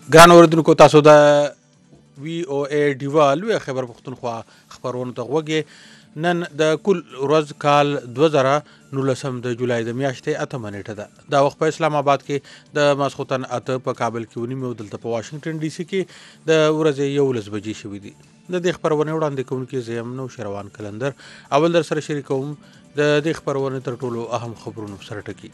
ګران اوریدونکو تاسو د وی او ای ډیوا لوی خبر پښتونخوا خبرونه ته غوږی نن د کل ورځ کال 2019 د جولای د میاشتې 8 نیټه ده دا وخت په اسلام آباد کې د ماسخوتن اته په کابل کې ونیمه او دلته په واشنگټن ډي سي کې د ورځې 11 بجې شوې دي د دې خبرونه وړاندې کوونکي زیم نو شروان کلندر اول در سره شریکوم د دې خبرونه تر ټولو اهم خبرونو سره ټکی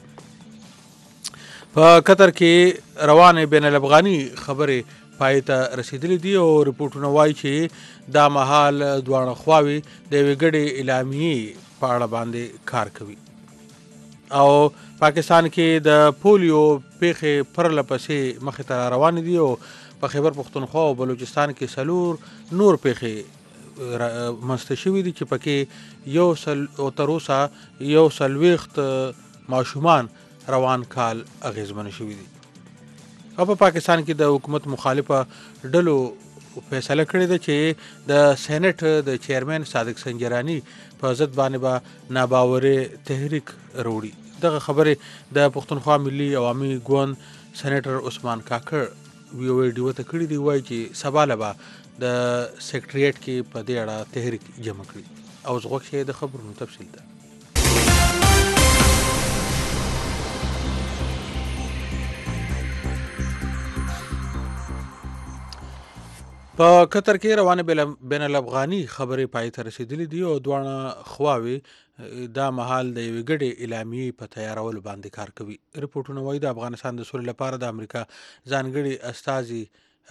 په قطر کې روانه بین الافغاني خبرې پای ته رسیدلې دي او رپورټونه وایي چې دا مهال دواړه خواوې د یوې ګډې اعلامیې په اړه باندې کار کوي او پاکستان کې د پولیو پیښې پرله پسې مخې ته روانې دي او په خیبر پښتونخوا او بلوچستان کې څلور نور پیښې منځته شوي دي چې پکې یو سل او تر اوسه 140 ماشومان روان کال اغیزمن شوي دي او په پاکستان کې د حکومت مخالفه ډلو فیصله کړې ده چې د سېنات د چیرمن صادق سنجرانی په ضد باندې به ناباوري تحریک وروړي دغه خبرې د پښتونخوا ملي عوامي ګوند سېنیټر عثمان کاکړ وی او ډیو ته کړي دی وایي چې سبا له به د سیکریټریټ کې په دې اړه تحریک جمع کړي او زغوښ شي د خبرونو تفصیل ده په قطر کې روانه بین الافغاني خبرې پای ته رسیدلې دي او دواړه خواوې دا مهال د یوې ګډې اعلامیې په تیارولو باندې کار کوي رپورټونه وایي د افغانستان د سولې لپاره د امریکا ځانګړي استازي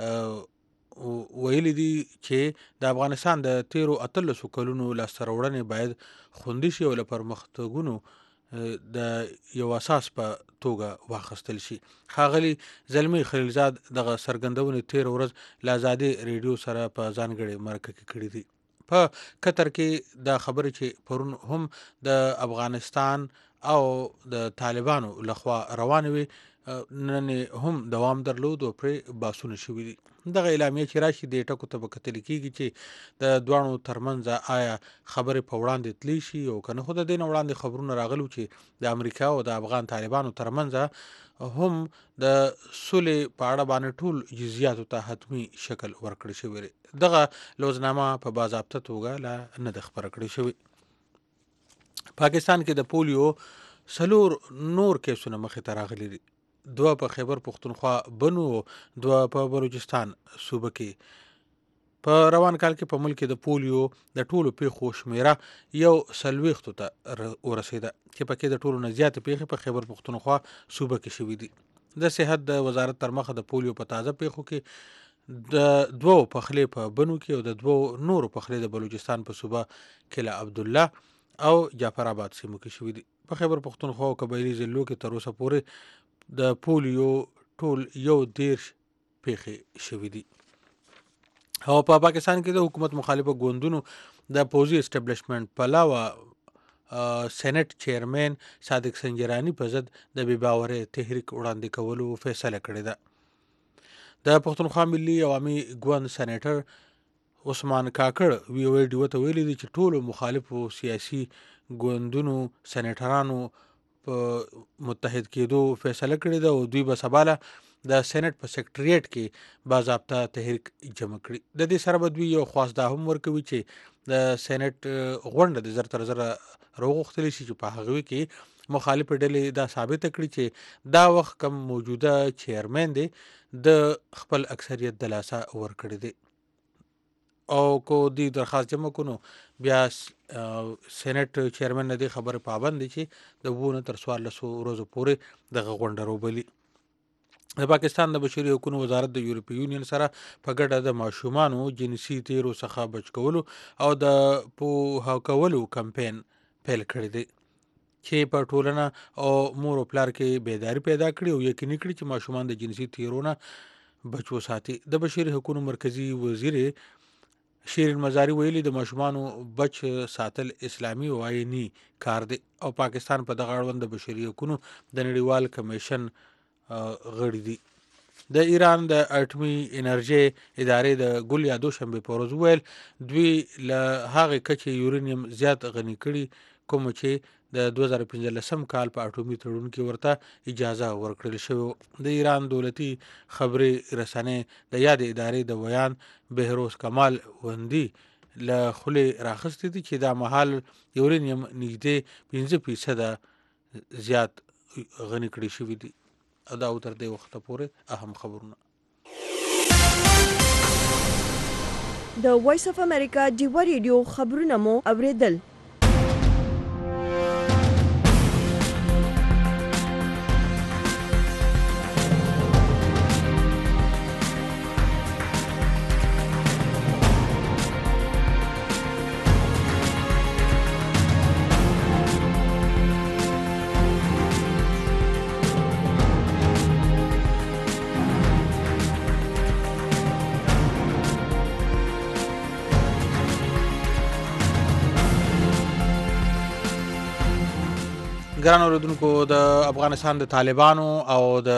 ویلي دي چې د افغانستان د 13 کلونو لاسته راوړنې باید خوندي شي او له پرمختګونو د یو اساس په توګه واخیستل شي ښاغلي زلمی خلیلزاد دغه څرګندونې 13 ورځ له ازادي ریډیو سره په ځانګړې مرکه کې کړي دي په قطر کې دا خبرې چې پرون هم د افغانستان او د طالبانو لخوا روانې وي نن هم دوام درلود او پرې باسونه شوي دي دغه اعلامیه چې راشي د ټکو ته به کتل کېږي چې د دوانو ترمنځ آیا خبرې په وړاندې تلی شي او کنه خو د دین وړاندې خبرونه راغلو چې د امریکا او د افغان طالبانو ترمنځ هم د سولې په اړه باندې ټول جزئیاتو ته حتمی شکل ورکړی شوی دغه لوزنامه په باضابطه توګه لا نه د خبره کړی شوی پاکستان کې د پولیو سلور نور کیسونه مخې ته راغلي دي دوه په خیبر پښتونخوا بنو دوه په بلوچستان صوبه کې په روان کال کې په ملک کې د پولیو د ټولو پیښو شمیره 140 ته ورسېده چې پکې د ټولو نه زیاتې پیښې په خیبر پښتونخوا صوبه کې شوې دي د صحت د وزارت تر مخه د پولیو په تازه پیښو کې د دوو پخلې په بنو کې او د دوو نورو پخلې د بلوچستان په صوبه کلا عبدالله او جعفر آباد سیمو کې شوې دي په خیبر پښتونخوا او قبایلی ضلعو کې تر اوسه پورې د پولیو ټول 11 پیښې شوې دي او په پاکستان کې د حکومت مخالفه ګوندونو د پوزي اسټابلیشمنت په علاوه سېنات چیرمن صادق سنجرانی په ضد د بې باورۍ تحریک وړاندې کولو فیصله کړې ده د پښتونخوا ملي عوامي ګوند سېنیټر عثمان کاکړ وی او ډیو ته ویلي دي چې ټولو مخالفو سیاسي ګوندونو سېنیټرانو په متحد کېدو فیصله کړې ده او دوی به سباله د سېنات په سیکریټریټ کې باضابطه تحریک جمع کړي د دې سره به دوی یو خواسته هم ورکوي چې د سېنات غونډه د زر تر زره راوغوښتلی شي چې په هغوی کې مخالف ډلې دا ثابته کړي چې دا وخت کم موجوده چیرمن دی د خپل اکثریت د لاسه ورکړی دی او کو دی درخواست جمع کونو بیا سېنات چیرمن نه دی خبره پابند دي چې د وونه تر 14 ورځې پورې دغه غونډه روبلي د پاکستان د بشري حقوقو وزارت د یورپی یونین سره په ګډه د ماشومانو جنسي تیرو څخه بچ کولو او د پوهه کولو کمپاین پیل کړی دی چې په ټولنه او مور او پلار کې بیداری پیدا کړي او یقیني کړي چې ماشومان د جنسي تیرونه بچو ساتي د بشري حقوقو مرکزی وزیر شیرین مزاری ویلي د ماشومانو بچ ساتل اسلامي او آئینی کار دی او پاکستان په دغه اړوند د بشري حقوقو د نړیوال کمیشن غړي دي د ایران د اټومي انرژي ادارې د ګل یا دوشنبه په ورځ ویل دوی له هغه کچې یورانیم زیات غني کړي کوم چې د 2015 کال په اټومي تړون کې ورته اجازه ورکړل شوې. د ایران دولتي خبري رسنۍ د یاد ادارې د ویان بهروز کمال وندي له خولې راخستې دي چې دا مهال یورینیم نږدې 5% زیات غني کړي شوي دي. دا او تر دې وخته پورې اهم خبرونه. د وایس اف امریکا ډیوه ریډیو خبرونه مو اوریدل. ګران اوریدونکو، د افغانستان د طالبانو او د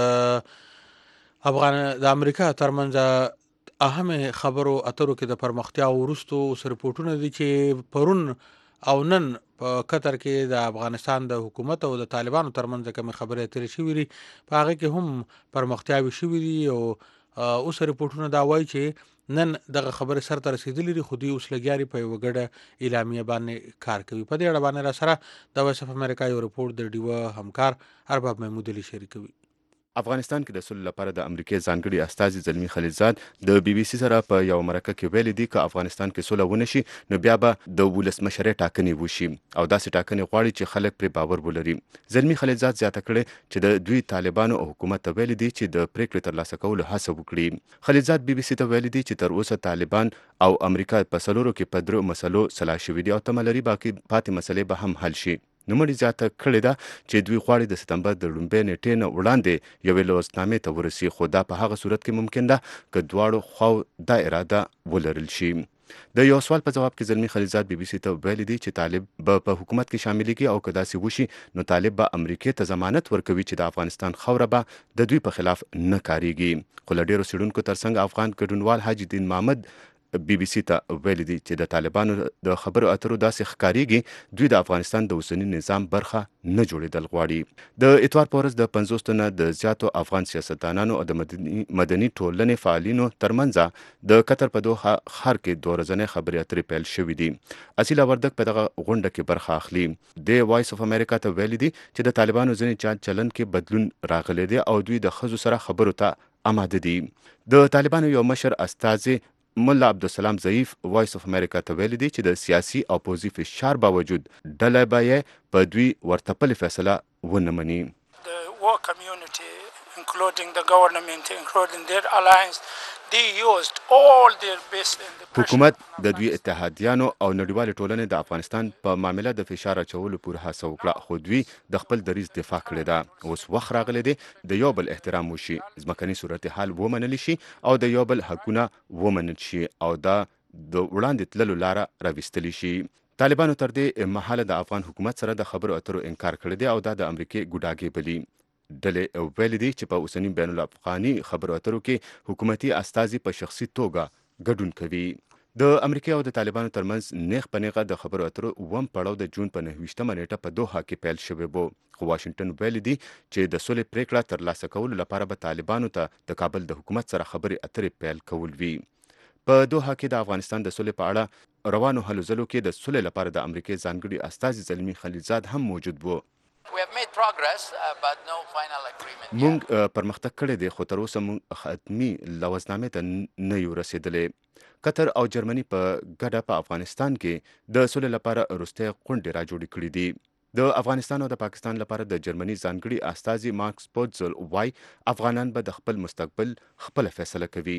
امریکا ترمنځ اهم خبرو اترو کې د پرمختیا وروستو رپورټونه دي چې پرون او نن په قطر کې د افغانستان د حکومت او د طالبانو ترمنځ کوم خبرې اترې شوې دي، په هغه کې هم پرمختیاوې شوې دي او اوس رپورټونه دا وایي چې نن دغه خبرې سر ته رسیدلې دي، خو دوی اوس لګیاري په یوه ګډه اعلامیه باندې کار کوي. په دې اړه باندې را سره د وایس اف امریکا یو رپورټ د ډیوه همکار ارباب محمود علي شریکوي. افغانستان کې د سولې لپاره د امریکای ځانګړي استازي زلمی خلیلزاد د بي بي سي سره په یو مرکه کې ویلي دي که افغانستان کې سوله ونه شي نو بیا به د ولسمشرۍ ټاکنې وشي او داسې ټاکنې غواړي چې خلک پرې باور ولري. زلمی خلیلزاد زیاته کړې چې د دوی طالبانو او حکومت ته ویلي دي چې د پریکړې ترلاسه کولو هڅه وکړي. خلیلزاد بي بي سي ته ویلي دي چې تر اوسه طالبان او امریکا په څلورو کې په درو مسلو سلا شوي دي او تمه لري باقي پاتې مسلې به هم حل شي. نوموړي زیاته کړې ده چې دوی غواړي د سپتمبر د لومړۍ نیټې نه وړاندې یوې لوستنامې ته ورسي، خو دا په هغه صورت کې ممکن ده که دواړو خواو دا اراده ولرل شي. د یو سوال په جواب کې زلمی خلیلزاد بي بي سي ته ویلي دي چې طالب به په حکومت کې شاملېږي او که داسې وشي نو طالب به امریکې ته ضمانت ورکوي چې د افغانستان خاوره به د دوی په خلاف نه کاریږي. خو له ډېرو څېړونکو ترڅنګ افغان ګډونوال حاجي الدین محمد بي بي سي ته ویلي دي چې د طالبانو د خبرو اترو داسې ښکاریږي دوی د افغانستان د اوسني نظام برخه نه جوړېدل غواړي. د اتوار په ورځ د 50 تنه د زیاتو افغان سیاستدانانو او د مدني ټولنې فعالینو ترمنځ د قطر په دوحه ښار کې 2 ورځنۍ خبرې اترې پیل شوې دي. اصیله وردک په دغه غونډه کې برخه اخلي. د وایس اف امریکا ته ویلي دي چې د طالبانو ځینې چلند کې بدلون راغلی دی او دوی د ښځو سره خبرو ته آماده دي. د طالبانو یو مشر استازي ملا عبدالسلام ضعیف وایس اف امریکا ته ویلي دي چې د سیاسي او پوځي فشار باوجود ډله به یې په دوی ورتپلې فیصله ونه مني. حکومت د دوی اتحادیانو او نړیوالې ټولنې د افغانستان په معامله د فشار اچولو پورې هڅه وکړه، خو دوی د خپل دریځ دفاع کړې ده. اوس وخت راغلی دی د یو بل احترام وشي، ځمکني صورتحال ومنل شي او د یو بل حقونه ومنل شي او دا د وړاندې تللو لاره راویستلی شي. طالبانو تر دې مهاله د افغان حکومت سره د خبرو اترو انکار کړی دی او دا د امریکې ګوډاګې بلي. ډلې ویلي دي چې په اوسني بین الافغاني خبرو اترو کې حکومتي استازي په شخصي توګه ګډون کوي. د امریکا او د طالبانو ترمنځ نیغ په نیغه د خبرو اترو اووم پړاو د جون په 29مه نیټه په دوحه کې پیل شوی وو، خو واشنگټن ویلي دي چې د سولې پریکړه ترلاسه کولو لپاره به طالبانو ته د کابل د حکومت سره خبرې اترې پیل کول وي. په دوحه کې د افغانستان د سولې په اړه روانو هلو ځلو کې د سولې لپاره د امریکا ځانګړي استازي زلمی خلیلزاد هم موجود وو. مونږ پرمختګ کړی دی خو تر اوسه مونږ حتمي لوزنامې ته نه یو رسېدلی. قطر او جرمني په ګډه په افغانستان کې د سولې لپاره وروستۍ غونډې را جوړې کړي دي. د افغانستان او د پاکستان لپاره د جرمني ځانګړي استازي مارکس پوتزل وایي افغانان به د خپل مستقبل خپله فیصله کوي.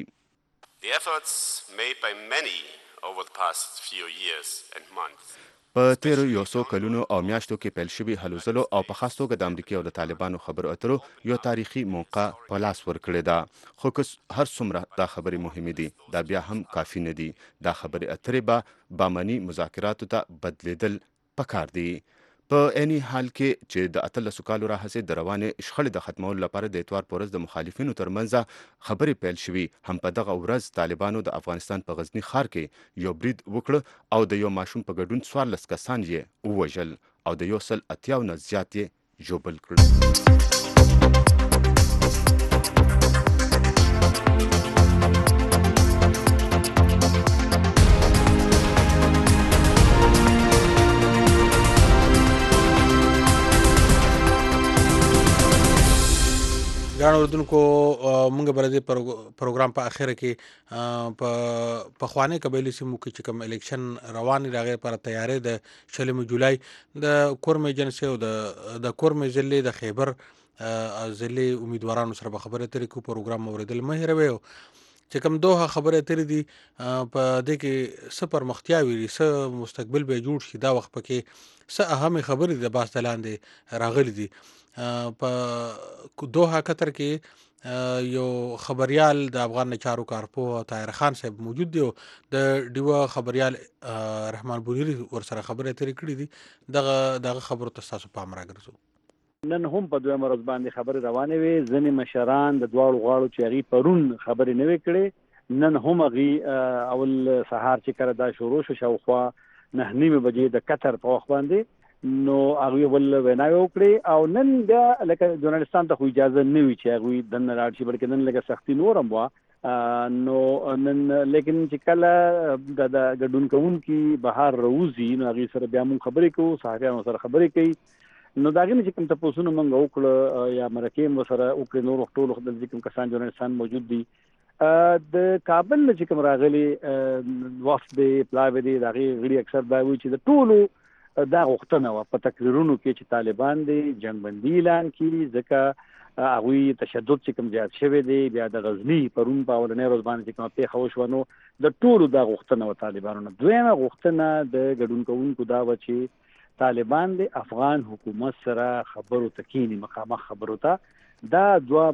په تیرو یو څو کلونو او میاشتو کې پیل شوي هلو ځلو او په خاص توګه د امریکا او د طالبانو خبرو اترو یو تاریخي موقع په لاس ورکړې ده، خو که هر څومره دا خبرې مهمې دي دا بیا هم کافي نه دي. دا خبرې اترې به بامني مذاکراتو ته بدلیدل پکار دي. په عیني حال کې چې د 18 کالو راهیسې د روانې شخړې د ختمولو لپاره د اتوار په ورځ د مخالفینو ترمنځ خبرې پیل شوي، هم په دغه ورځ طالبانو د افغانستان په غزني ښار کې یو برید وکړ او د یو ماشوم په ګډون 14 کسان یې ووژل او د 180 نه زیات یې ژوبل کړل. ګران اردوونکو موږ به د دې پروګرام په اخره کې په پخواني قبایلي سیمو کې چې کوم الیکشن روان دی د هغې لپاره تیاری د 20 جولای د کورم ایجنسۍ او د کورم ضلعې د خیبر ضلعې امیدوارانو سره به خبرې اترې کوو. پروګرام اورېدل مه هېروئ. چې کوم دوه خبرې اترې دي په دې کې څه پرمختیاوې دي، څه مستقبل به جوړ شي، دا وخت پکې څه اهمې خبرې د باس د لاندې راغلي دي. په دوحه قطر کې یو خبریال د افغان چارو کارپوه طاهر خان صاحب موجود دی او د ډیوه خبریال رحمان بونیری ورسره خبرې اترې کړې دي. دغه خبرو ته ستاسو پام راګرځو. نن هم په دویمه ورځ باندې خبرې روانې وې. ځینې مشران د دواړو غاړو چې هغې پرون خبرې نه وې کړې، نن هم هغې اول سهار چې کله دا شروع شو شاوخوا 9:30 بجې د قطر په وخت باندې نو هغوی ول ویناوې وکړې. او نن بیا لکه ژورنالستان ته خو اجازه نه وي چې هغوی دننه لاړ شي، بلکې نن لږه سختي نور هم وه. نو نن لیکن چې کله د ګډون کوونکي بهر راوځي نو هغې سره بیا موږ خبرې کوو، صحافیانو سره خبرې کوي. نو د هغې نه چې کوم تپوسونه موږ وکړه یا مرکې هم ورسره وکړې، نور ټولو دلته کوم کسان ژورنالستان موجود دي. د کابل نه چې کوم راغلي وفد دی پلاوی دی د هغې غړي اکثر دا وایي چې د ټولو دا غوښتنه وه په تقریرونو کې چې طالبان دی جنګبندي اعلان کړي، ځکه هغوی تشدد چې کوم زیات شوی دی. بیا د غزني پرون په اولنۍ ورځ باندې چې کومه پېښه وشوه نو د ټولو دا غوښتنه وه طالبانو نه. دویمه غوښتنه د ګډون کوونکو دا وه چې طالبان د افغان حکومت سره خبرو ته کښېني، مخامخ خبرو ته. دا دوه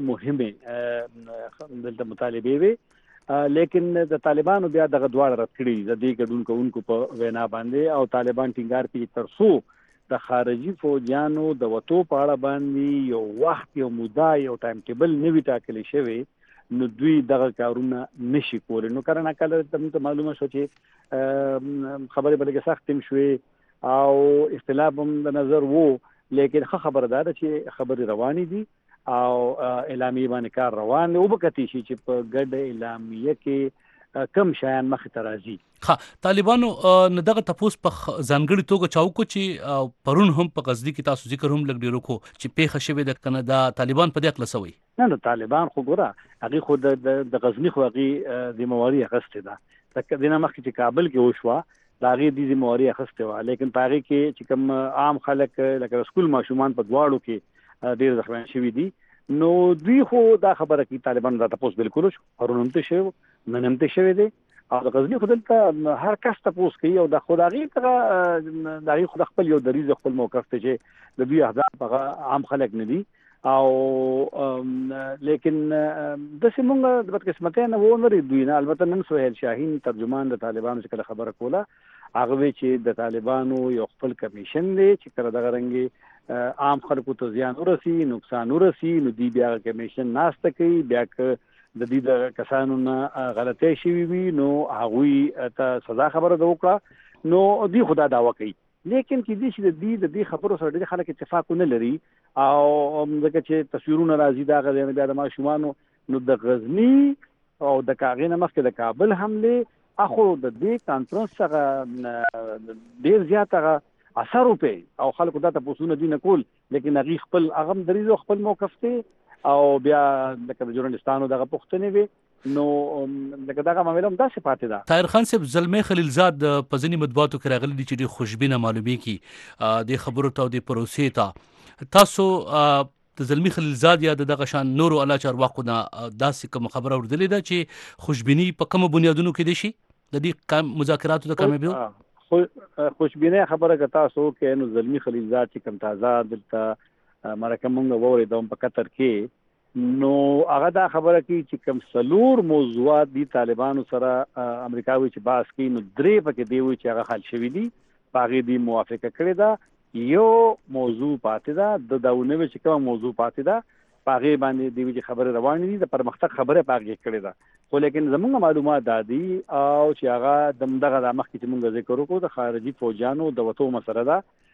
مهمې دلته مطالبې وې. لیکن د طالبانو بیا دغه دواړه رد کړي د دې ګډون کوونکو په وینا باندې، او طالبان ټینګار کوي تر څو د خارجي فوجیانو د وتو په اړه باندې یو وخت، یو موده، یو ټایم ټیبل نه وي ټاکلی شوی نو دوی دغه کارونه نشي کولی. نو کله ناکله ته معلومه شو چې خبرې به لږه سختې هم شوې او اختلاف هم د نظر وو، لیکن ښه خبره دا ده چې خبرې روانې دي او اعلامیې باندې کار روان دی. وبکتې شي چې په ګډه اعلامیه کې کم شیان مخې ته راځي. طالبانو نه دغه تپوس په ځانګړې توګه چا وکړو چې پرون هم په غزني کې تاسو ذکر هم لږ ډېر وکړو چې پیښه شوې ده که نه دا طالبان په دې هکله څه وایي؟ نه طالبان خو ګوره هغې خو د غزني خو هغې ذمهواري اخیستې ده. د دې نه مخکې چې کابل کې وشوه د هغې دې ذمهواري اخیستې وه، لیکن په هغې کې چې کوم عام خلک لکه د سکول ماشومان په دواړو کې ډېر زخمیان شوي دي. نو دوی خو دا خبره کوي طالبان دا تپوس بالکل شو، پرون هم ته شوی، نن هم ته شوی دی. او د غزني خو دلته هر کس تپوس کوي او د خود هغې خو د خپل یو دریځ خپل موقف دی چې د دوی اهداف هغه عام خلک نه دي. او لیکن داسې مونږ د بدقسمتۍ نه ونرې دوی نه. البته نن سهیل شاهین ترجمان د طالبانو چې کله خبره کوله هغه وی چې د طالبانو یو خپل کمیشن دی چې کله دغه رنګې عام خلکو ته زیان ورسي، نقصان ورسي، نو دوی بیا کمیشن ناسته کوي. بیا که د دې د کسانو نه غلطۍ شوي وي نو هغوی ته سزا خبره ده وکړه، نو دوی خو دا دعوه کوي. لیکن کېدای شي د دې خبرو سره ډېر خلک اتفاق ونه لري او ځکه چې تصویرونه راځي د هغه ځای نه بیا د ماشومانو نو د غزني او د هغې نه مخکې د کابل حملې اخو د دې کانفرنس څخه ډېر زیات هغه اثر وکړي او خلکو دا تپوسونه دوی نه کول، لیکن هغې خپل هغه هم دریځ او خپل موقف دی او بیا لکه د ژورنالستانو دغه پوښتنې وي نو لکه دغه معامله هم داسې پاتې ده. طاهر خان صاحب زلمی خلیلزاد په ځینې مطبوعاتو کې راغلي دي چې ډېر خوشبینه معلومیږي د خبرو ته او د پروسې ته. تاسو د زلمی خلیلزاد یا دغه شان نورو اعلی چارواکو نه داسې کومه خبره اورېدلې ده چې خوشبیني په کومو بنیادونو کې دی شي د دې مذاکراتو د کامیابیو؟ خوشبینه خبره که تاسو کې نو زلمی خلیلزاد چې کوم تازه دلته مرکه مونږ واورېدم په قطر کې نو هغه دا خبره کوي چې کوم څلور موضوعات دي طالبانو سره امریکا وایي چې بحث کوي نو درې پکې دی وایي چې هغه حل شوي دي، په هغې دوی موافقه کړې ده. یو موضوع پاتې ده، د داونه وایي چې کومه موضوع پاتې ده په هغې باندې دوی وایي چې خبرې روانې دي، د پرمختګ خبرې په هغې کړې ده. خو لیکن زموږ معلومات دا دي او چې هغه دغه د مخکې چې موږ ذکر وکړو د خارجي فوجیانو د وتو مسله ده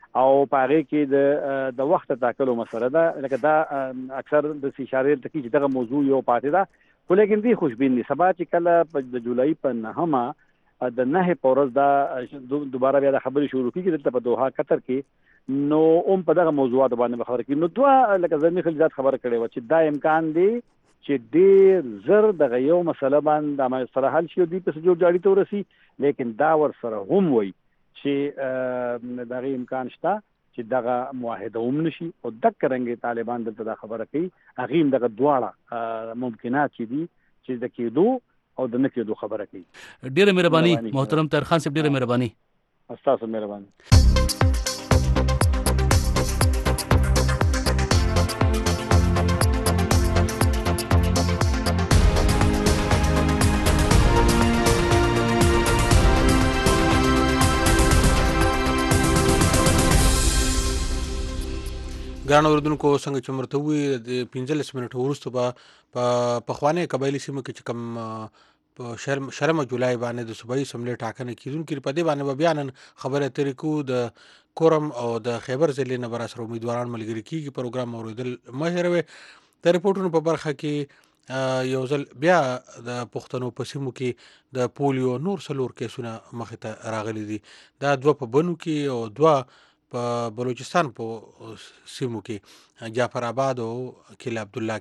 او پاره کې د وخت ټاکلو مسله ده لکه دا اکثر د اشاره ته کې دغه موضوع یو پاتې ده خو لیکن دی خوشبین دي سبا چې کله د جولای په 9 د 9 پورز دا دوباره بیا د خبرې شروع کیږي د دوحه قطر کې نو په دغه موضوعات باندې خبره کوي نو دوه لکه زلمی خلیزات خبره کړي و چې دا امکان دی چې ډېر زر دغه یو مسله باندې سره حل شي دی په جوړ جاړي ته ورسي لیکن دا ور سره هم وي چې دغه امکان شته چې دغه معاهده هم نشي او د کرنګي طالبان دلته دا خبره کوي هغه دغه دواړه ممکنات دي چې د کېدو او د نه کېدو خبره کوي. ډیره مهرباني محترم طاهر خان صاحب، ډیره مهرباني. تاسو مهرباني. ګران اوریدونکو څنګه چې مرته وي د 15 منټو وروسته په خوانه قبایلی سیمه کې چې کوم په شرم جولای باندې د صوبایي اسمبلی ټاکنه کیدونکې په دې باندې بیان خبره ترې کو د کورم او د خیبر ضلع نه بر سره امیدواران ملګری کیږي پروګرام اوریدل مهروي د رپورټونو په برخه کې یو ځل بیا د پښتنو په سیمو کې د پولیو نور سلور کیسونه مخې ته راغلي دي دا دوه په بنو کې او دوه په بلوچستان په سیمو کې جعفر آباد او کلا عبدالله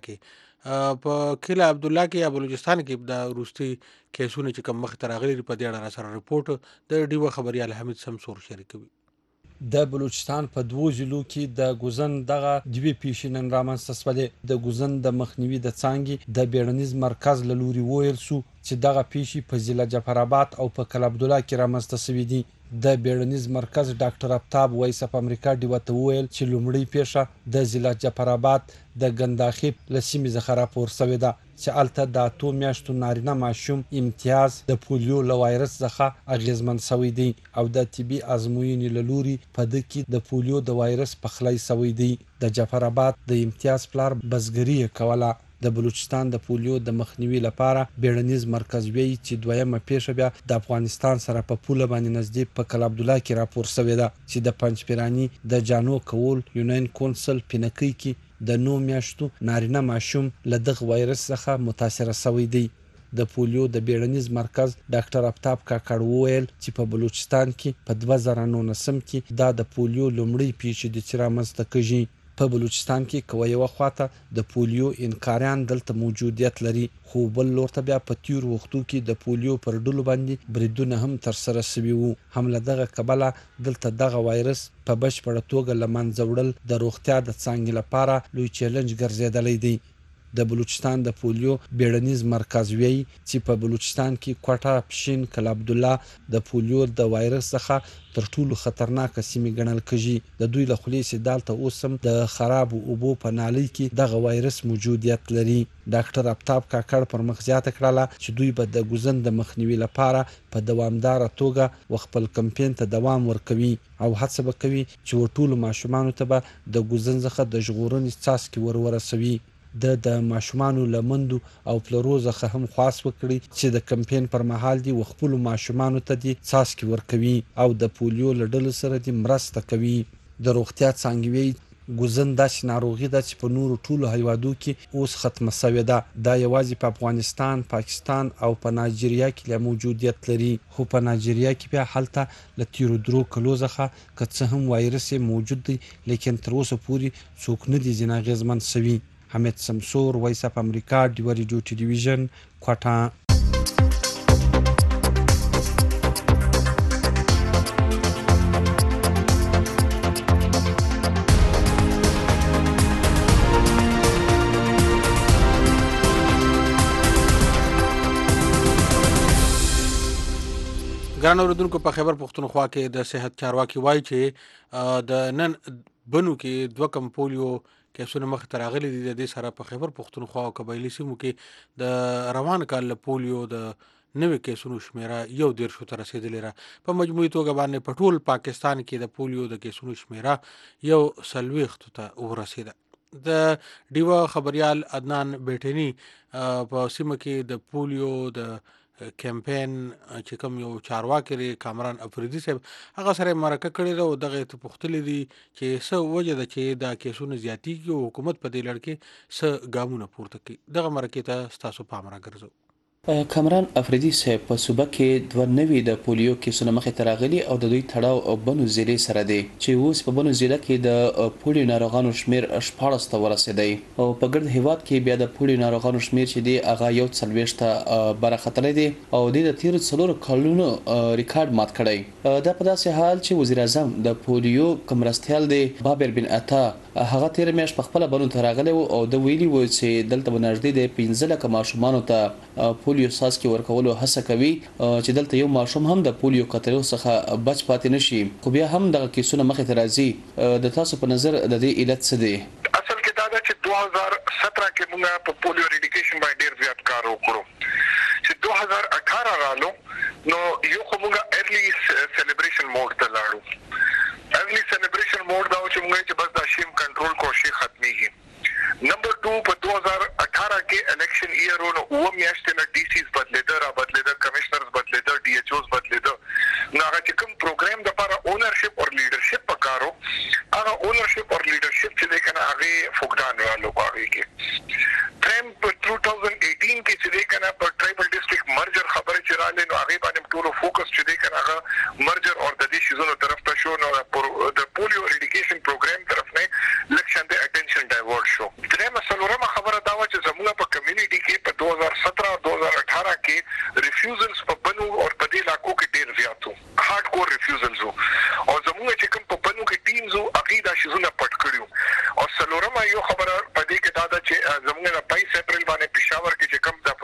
کې په کلا عبدالله کې یا بلوچستان کې د روستي کیسونه چې کوم مخ ته راغلي په دې اړه سره رپورټ د ډیو خبريال حمید سمسور شریکوي. د بلوچستان په دوو ضلعو کې د ګوزن دغه دوی پیښینن رامنځته شولې د ګوزن د مخنیوي د څانګې د بیړنیز مرکز له لوري ویل سو چې دغه پیښې په ضلع جعفر آباد او په کلا عبدالله کې رامنځته شوې دي. د بیړنیز مرکز ډاکټر افتاب وایس اف امریکا دیوته ویل چې لومړی پیښه د ضلع جعفر آباد د ګنداخیب لسیمې څخه راپور شوې ده چې الته د 2 میاشتو نارینه ماشوم امتیاز د پولیو له وایرس څخه اغیزمن شوی دی او د طبي ازموینې له لوري په دې کې د پولیو د وایرس پخلی شوی دی. د جعفر آباد د امتیاز پلار بزګری کوله. د بلوچستان د پولیو د مخنیوي لپاره بیړنیز مرکز وی چې دویمه پیښه بیا د افغانستان سره په پوله باندې نزدیک په کلا عبدالله کې راپور شوې ده چې د پنځپیرانی د جانو کول یونین کونسل پینکی کې د 9 میاشتو نارینه ماشوم له دغه وایرس څخه متاثر شوی دی. د پولیو د بیړنیز مرکز ډاکټر افتاب کاکړ وویل چې په بلوچستان کې په 2019 کې دا د پولیو لومړی پیښه د چرامسته کېږي. په بلوچستان کې کوي یو خواته د پولیو انکاریان دلته موجودیت لري خو بل لورته بیا په تیر وختو کې د پولیو پر ډلو باندې بریدونه هم تر سره شوي وو. حمله دغه کبله دلته دغه وایرس په بشپړه توګه لمنځه وړل د روغتیا د څانګې لپاره لوی چیلنج ګرځیدلی دی. د بلوچستان د پولیو بیړنیز مرکز وی چې په بلوچستان کې کوټه پښین کلا عبدالله د پولیو د وایرس څخه تر ټولو خطرناک سیمې ګڼل کېږي. د دوی له خولې سدال ته اوسم د خراب اوبو په نالۍ کې دغه وایرس موجودیت لري. ډاکټر افتاب کاکړ پر مخ زیاته کړله چې دوی به د ګوزن د مخنیوي لپاره په دوامدار توګه خپل کمپاین ته دوام ورکوي او هڅه وکوي چې ټول ماشومان ته به د ګوزن څخه د ژغورنې څاڅکي ورسوي. د ماشومان لمندو او پلروزه هم خاص وکړي چې د کمپاین پر مهال دی خپل ماشومان ته دي څاڅکي ورکوي او د پولیو لډل سره دي مرسته کوي. د روغتیا څنګه ګوزن داسې ناروغي ده چې په نورو ټولو هیوادو کې اوس ختمه شوې ده. دا یوازې په افغانستان، پاکستان او په نایجیریا کې له موجودیت لري خو په نایجیریا کې بیا حالت له تیرو درو کلو څخه که څه هم وایرس موجود دی لیکن تر اوسه پورې څوک نه دي ځنه اغیزمن شوي. حمید سمسور وایس اف امریکا دیو ریډیو ټلویزیون کوټه. ګران اوریدونکو په خیبر پښتونخوا کې د صحت چارواکي وایي چې د نن بنو کې دوه کم پولیو کیسونه مخ ته راغلي دي. د دې سره په خیبر پښتونخوا او قبایلی سیمو کې د روان کال پولیو د نوې کیسونو شمیره 1.5 ته رسیدلې را. په مجموعي توګه باندې په ټول پاکستان کې د پولیو د کیسونو شمیره 140 ته ورسیده. د ډیوا خبريال عدنان بیٹنی په سیمه کې د پولیو د کمپاین چې کوم یو چارواکي لري کامران افریدي صاحب هغه سره مرکه کړې ده او دغه ته پوښتلې دي چې څه وجه ده چې دا کیسونه زیاتېږي او حکومت په دې لړ کې څه ګامونه پورته کوي. دغه مرکې ته ستاسو پام راګرځو. کامران افریدي صاحب په صوبه کې 2 نوي د پولیو کیسونه مخې ته راغلي او د دوی تړاو او بنو ضلع سره دی چې اوس په بنو ضلع کې د پولیو ناروغانو شمیر 14 ته ورسېدی او په ګرد هیواد کې بیا د پولیو ناروغانو شمیر چې دی هغه 41 ته برختللی دی او د تیر 4 کلونو ریکارډ مات کړی. دا په داسې حال چې وزیر اعظم د پولیو کمرستیال دی بابر بن عطا هغه تیر میاشت په خپل بنو ته راغلی او د ویلي و چې دلته بنژدې د 15 لک ماشومان ته پولیو ساسکي ورکولو هڅه کوي چې دلته یو ماشوم هم د پولیو قطرو څخه بچ پاتې نشي. خو بیا هم دغه کیسونه مخې ته راځي. د تاسو په نظر د دې علت څه دی؟ اصل کې دا چې 2017 کې موږ په پولیو اریډیکیشن باندې ډیر زیات کار وکړو چې 2018 رالو نو یو خو موږ ارلی سلیبریشن موډ ته لاړو. ارلی سلیبریشن موډ دا چې موږ چې بس دا شیم کنټرول کوشش ختميږي. نمبر 2 په 2018 کې الیکشن ایرونو او میاشتې نه ډي سیز بدلیدل کمشنرز بدلیدل ډي ایچ اوز بدلیدل نو هغه چې کوم پروګرام د لپاره اونرشپ او لیډرشپ پکارو هغه اونرشپ او لیډرشپ چې کنه هغه فقدان رالو باغی کې ترم په 2018 کې چې کنه په ټرایبل ډیسټریکټ مرجر خبره چې رااله نو هغه باندې ټول فوکس چې کنه هغه مرجر او د دې شیزونو طرف ته شو نو د پولیو اریډیکیشن پروګرام طرف نه لکشن د اټینشن ډایورټ شو. درېمه څلورمه خبره دا و چې زموږ په کمیونټي کې په 2017 2018 کې ریفیوزلز په بنو او په دې علاقو کې ډیر زیات وو هارد کور ریفیوزلز او زموږ چې کوم په بنو کې ټیمز او عقیده شیزونه پټ کړیو او څلورمه یو خبره په دې کې دا چې زموږ د 22 اپریل باندې پېښور کې چې کوم د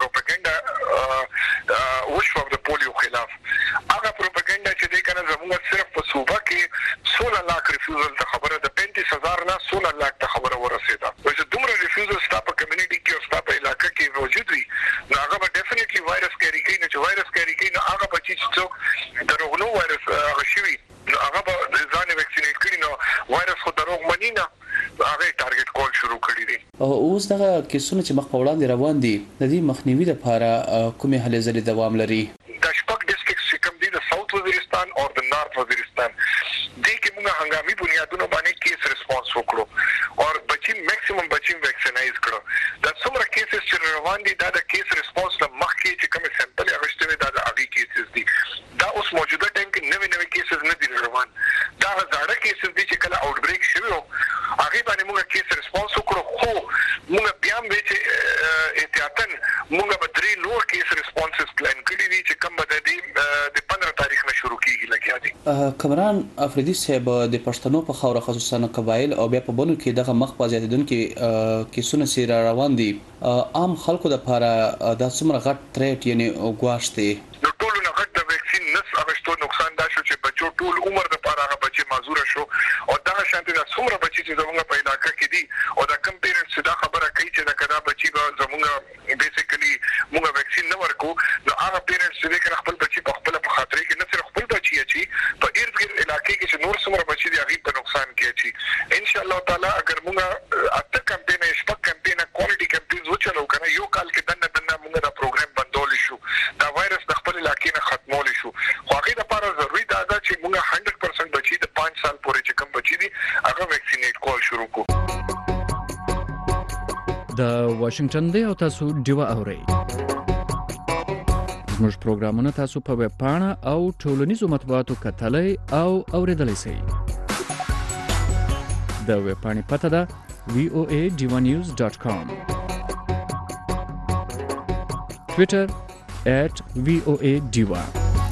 پروپاګاندا وشو د پولیو خلاف هغه پروپاګاندا چې کنه زموږ صرف په صوبه کې 16 لاک ریفیوزل ته خبره د 35000 نه 16 لاک ته خبره ورسېده. چې دومره ریفیوزل ستا په کمیونټي کې او ستا په علاقې کې موجود وي نو هغه به ډیفینیټلی وایرس کیری کوي. نو چې وایرس کیری کوي نو هغه به چې څوک دروغ نو وایرس هغه شوی نو هغه به ځان ویکسینیټ کړي نو وایرس خو دروغ مني نه هغه ټارګټ کول شروع کړی دي. اوس دغه کیسونه چې مخ په وړاندې روان دي د دې مخنیوي لپاره کومه هلې ځلې دوام لري؟ د شپږ ډیسټریکټ چې کوم دي د ساوث وزیرستان او د نارث وزیرستان دې کې موږ هنګامي بنیادونو باندې کیس ریسپانس وکړو او بچی میکسیمم بچی ویکسینایز کړو. دا څومره کیسز چې روان دي دا د کیس ریسپانس د مخ کې چې کوم سیمپل اغشته وي دا د اغي کیسز دي. دا اوس موجوده ټایم کې نوې کیسز نه دي روان. دا زړه کیسز دي چې کله آوټ بریک شوی هغه باندې موږ کیس ریسپانس وکړو خو موږ بیا هم چې احتیاطاً موږ به 3 نور کیس ریسپانسز پلان کړی دي چې کوم به د 15 تاریخ نه شروع کیږي لګیا دي. کامران افریدي صاحب د پښتنو په خاور خصوصا قبایل او بیا په بنو کې دغه مخ په زیاتیدونکو کیسونه سیر روان دي عام خلکو د لپاره د څومره غټ تریټ یعنی ګواښ دی. نو ټول نه غټ د ویکسین نس اغشتو نقصان دا شو چې بچو ټول عمر د لپاره هغه بچي معذور شو او دا شانتي د څومره بچي چې زموږ په علاقې کې دي او دا کم پیرنټس دا خبره کوي چې دا کدا بچي به زموږ بیسیکلی موږ ویکسین نه ورکو نو هغه پیرنټس چې کنه خپل بچي په خپل په خاطر کې نه صرف خپل بچي اچي په ارد ګرد علاقې کې چې نور څومره بچي دي هغه په نقصان کې اچي. ان شاء الله تعالی اگر موږ اته کمپاین شپږ کمپاین کوالټي کمپاینز وچلو کنه یو کال کې دنه موږ دا پروګرام بندول شو دا وایرس د خپل علاقې نه ختمول شو. خو هغه لپاره ضروری دا چې موږ 100% بچي د 5 سال پورې چې کوم بچي دي هغه ویکسینیټ کول شروع کو. د واشنگټن دی او تاسو ډیوا اورئ. زموږ پروګرامونه تاسو په ویب پاڼه او ټولنیزو مطبوعاتو کتلای او اوریدلای شئ. د ویب پاڼې پته ده voadivanews.com. Twitter @voadiva.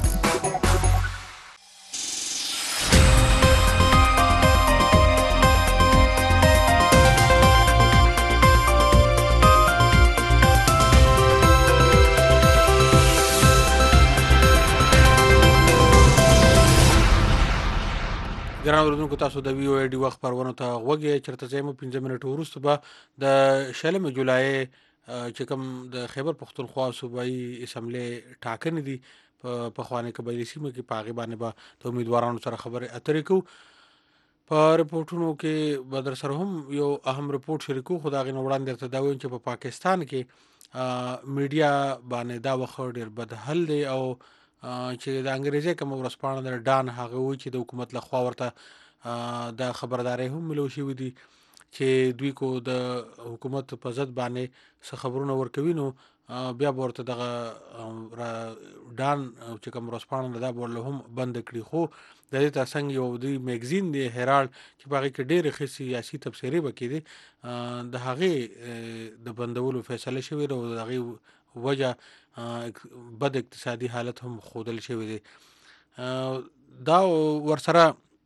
ګران اوریدونکو تاسو د وی او ډي وخت پرونه ته غوږی چرته زمو 15 منټه وروسته به د شلم جولای چې کوم د خیبر پختونخوا صوبایي اسمبلی ټاکنې دي په خوانې قبایلی سیمه کې پاغي باندې به د امیدوارانو سره خبرې اترې کو. په رپورټونو کې بدر سره هم یو اهم رپورټ شریکو خدای غنوړاندې ته دا وایي چې په پاکستان کې میډیا باندې دا وخت ډېر بد حل دی او چې د انګریزي کوم ورسپانه د ډان هغه وی چې د حکومت لخوا ورته د خبرداري هم ملو شوې دي چې دوی کو د حکومت په ضد باندې څه خبرونه ورکوي نو بیا ورته دغه ډان چې کوم ورسپانه دا بوله هم بند کړي خو د دې ترڅنګ یو دی میگزین دی هرالد چې باغې کې ډېر ښه سیاسي تبصرې وکړي د هغه د بندولو فیصله شوې او د هغه وجه بد اقتصادي حالت هم خودل شوې دي دا ورسره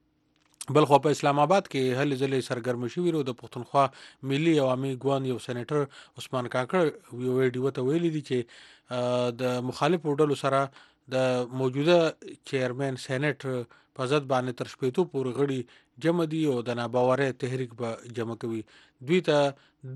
بل خو په اسلام آباد کې هلې ځلې سرګرم شوي او د پښتونخوا ملي عوامي ګوند یو سېنیټر عثمان کاکړ یو ویډیو ته ویلي دي چې د مخالفو ډلو سره د موجوده چیرمن سېنیټ په ضد باندې تر شپېتو پورې غړي جمع دي او د ناباورۍ تحریک به جمع کوي دوی ته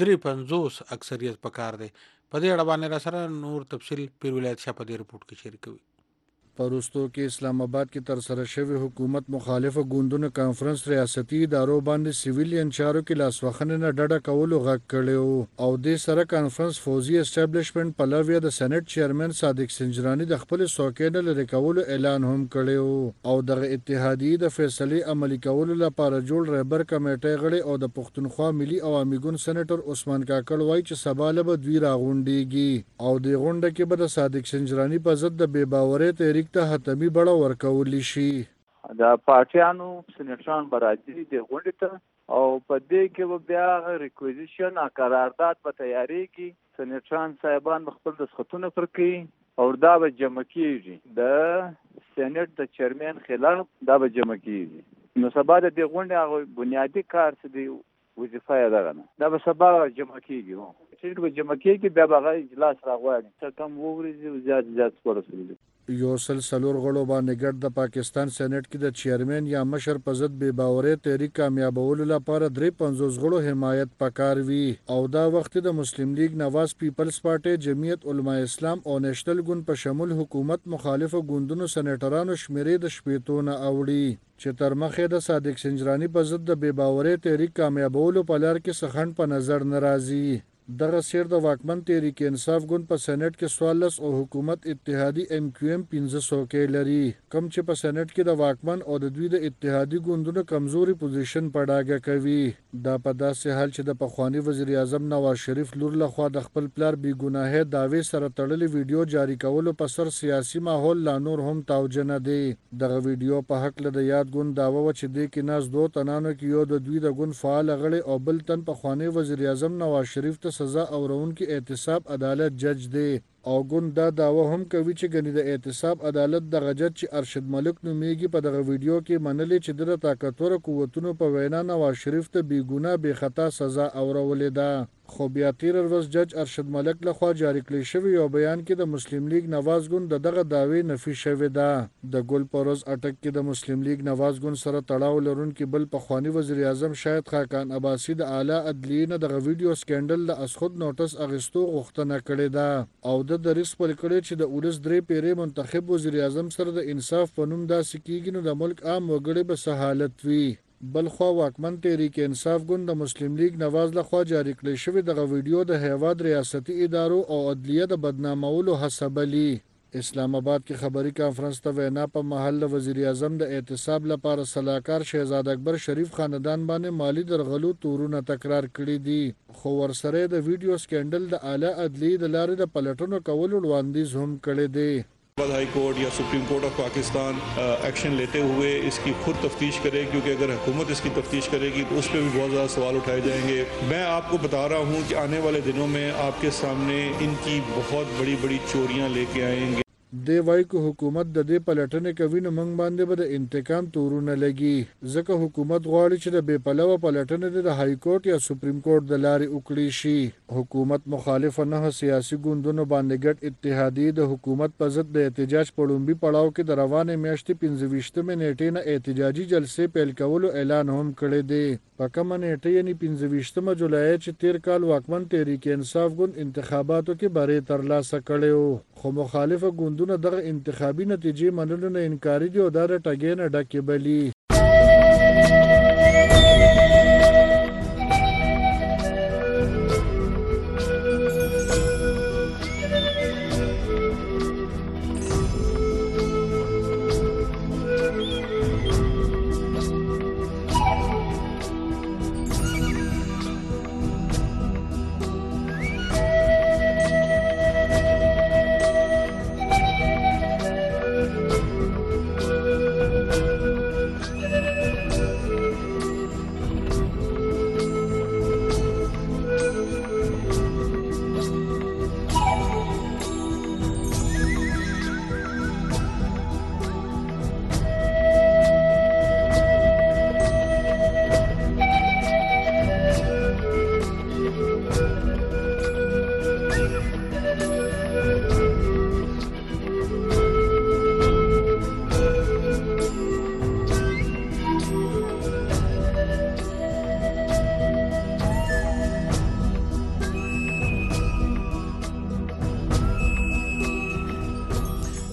53 اکثریت پکار دی په دې اړه باندې را سره نور تفصیل پیر ولایت شاه په دې رپورټ کې شریکوي پروستو کې اسلام آباد کې تر سره شوی حکومت مخالفه ګوندونو کانفرنس ریاستي ادارو باندې سیویلین چارو کې لاسوخنه نه ډډه کولو غږ کړو او د سره کانفرنس فوزي اسټابلیشمنت په لوی د سېنات چیرمن صادق سنجرانی د خپل سوکېنه لري کولو اعلان هم کړو او د اتحادیې د فیصله عملی کولو لپاره جوړ رهبر کمیټه غړي او د پښتونخوا ملي عوامي ګوند سېنیټر عثمان کاکړ وایي چې سبا له دوی راغونډيږي او د غونډه کې به د صادق سنجرانی په ضد د بے باورۍ تحریک ته حتمی بڑا ورکول شي دا پارټیانو سېنیټران برادری د غونډې ته او په دې کې بیا ریکویزیشن قرارداد په تیاری کې سېنیټران صاحبان خپل دسخطونه پر کوي او دا به جمع کیږي د سېنیټ د چیرمن خلاف دا به جمع کیږي نو سبا د دې غونډې هغه بنیادی کار څه دی وظیفه یې ده دا به سبا جمع کیږي چې به جمع کیږي بیا به اجلاس راغواړي څه کم ووري زیات ورسېږي یو سلسلور غړو باندې ګډ د پاکستان سېنیټ کې د چیرمن یا مشر په ضد بے باورۍ تحریک کامیابولو لپاره 53 غړو حمایت پکار وی او دا وخت د مسلم لیگ نواز پیپلز پارټي جمعیت علماء اسلام او نېشنل ګوند په شمول حکومت مخالفه ګوندونو سېنیټرانو شمیرې د شپېتونه اوړي چې تر مخه د صادق سنجرانی په ضد د بے باورۍ تحریک کامیابولو په لار کې سخن په نظر ناراضي دغه سیر د واکمن تحریک انصاف ګوند په سېنیټ کې 14 او حکومت اتحادی ام کیو ام 1500 کې لري کم چې په سېنیټ کې د واکمن او د دوی د اتحادی ګوندونو کمزوري پوزیشن پړاګه کوي دا په داسې حال چې د پخوانی وزیر اعظم نواز شریف لور لخوا د خپل پلار بی ګناهه داوی سره تړلې ویډیو جاری کولو په سر سیاسي ماحول لا نور هم تاوجنه دی دغه ویډیو په حق له د یاد ګوند داوا و چې د کې ناز دوه تنانو کې یو د دوی د ګوند فعال غړي او بل تن پخوانی وزیر اعظم نواز شریف ته سزا اورون کې احتساب عدالت جج دی او ګوند دا داوا هم کوي چې غني د احتساب عدالت د جج چې ارشد ملک نومیږي په دغه ویډیو کې منلې چې د طاقتور قوتونو په وینا نواز شریف ته بی ګناه بے خطا سزا اورولې ده خو بیا تیر ورځ جج ارشد ملک لخوا جاری کړی شوی یو بیان کې د مسلم لیگ نواز ګوند دغه داوی نفي شوی ده د ګل پروز اٹک کې د مسلم لیگ نواز ګوند سره تړاو لرونکي بل پخوانی وزیر اعظم شاهد خاقان عباسی د اعلی عدلیې نه دغه ویډیو سکینډل د اسخود نوټس اغستو غوښتنه کړې ده او د دریس پر کړی چې د اولس درې پیرې منتخب وزیر اعظم سره د انصاف په نوم داسې کیږي نو د ملک عام وګړي به سہالت وي بلخوا واکمن تحریک انصاف ګوند د مسلم لیگ نواز لخوا جاری کړی شوی دغه ویډیو د هیواد ریاستي ادارو او عدلیه د بدنامولو حسابلی اسلام آباد کې خبري کانفرنس ته وینا په محل وزیر اعظم د احتساب لپاره صلاحکار شهزاد اکبر شریف خاندان باندې مالی درغلو تورونه تکرار کړي دي خو ورسره د ویډیو سکینډل د اعلی عدلیې د لارې د پلټنو کولو وړاندیز هم کړي دي high court या supreme court of Pakistan action लेते हुए इसकी खुद तफ्तीश करे क्योंकि अगर हुकूमत इसकी तफ्तीश करेगी तो उस पर भी बहुत ज़्यादा सवाल उठाए जाएंगे मैं आपको बता रहा हूँ कि आने वाले दिनों में आपके सामने इनकी बहुत बड़ी बड़ी चोरियाँ लेके आएंगे دی وای کو حکومت د دې پلټنې کوي نو موږ باندې به د انتقام تورونه لګي ځکه حکومت غواړي چې د بې پلوه پلټنې د هاي کورټ یا سپریم کورټ د لارې وکړي شي حکومت مخالف نه سیاسي ګوندونو باندې ګډ اتحادیه د حکومت په ضد د احتجاج په لومبي پړاو کې د روانې میاشتې 15 نیټې نه احتجاجي جلسې پیل کولو اعلان هم کړی دی په کومه نیټه یعنی 15 جولای چې تیر کال واکمن تحریک انصاف ګوند انتخاباتو کې بری ترلاسه کړو خو مخالفه ګوندونه دغه انتخابي نتیجې منلو نه انکاري دي او دا د ټګۍ نه ډکې بلي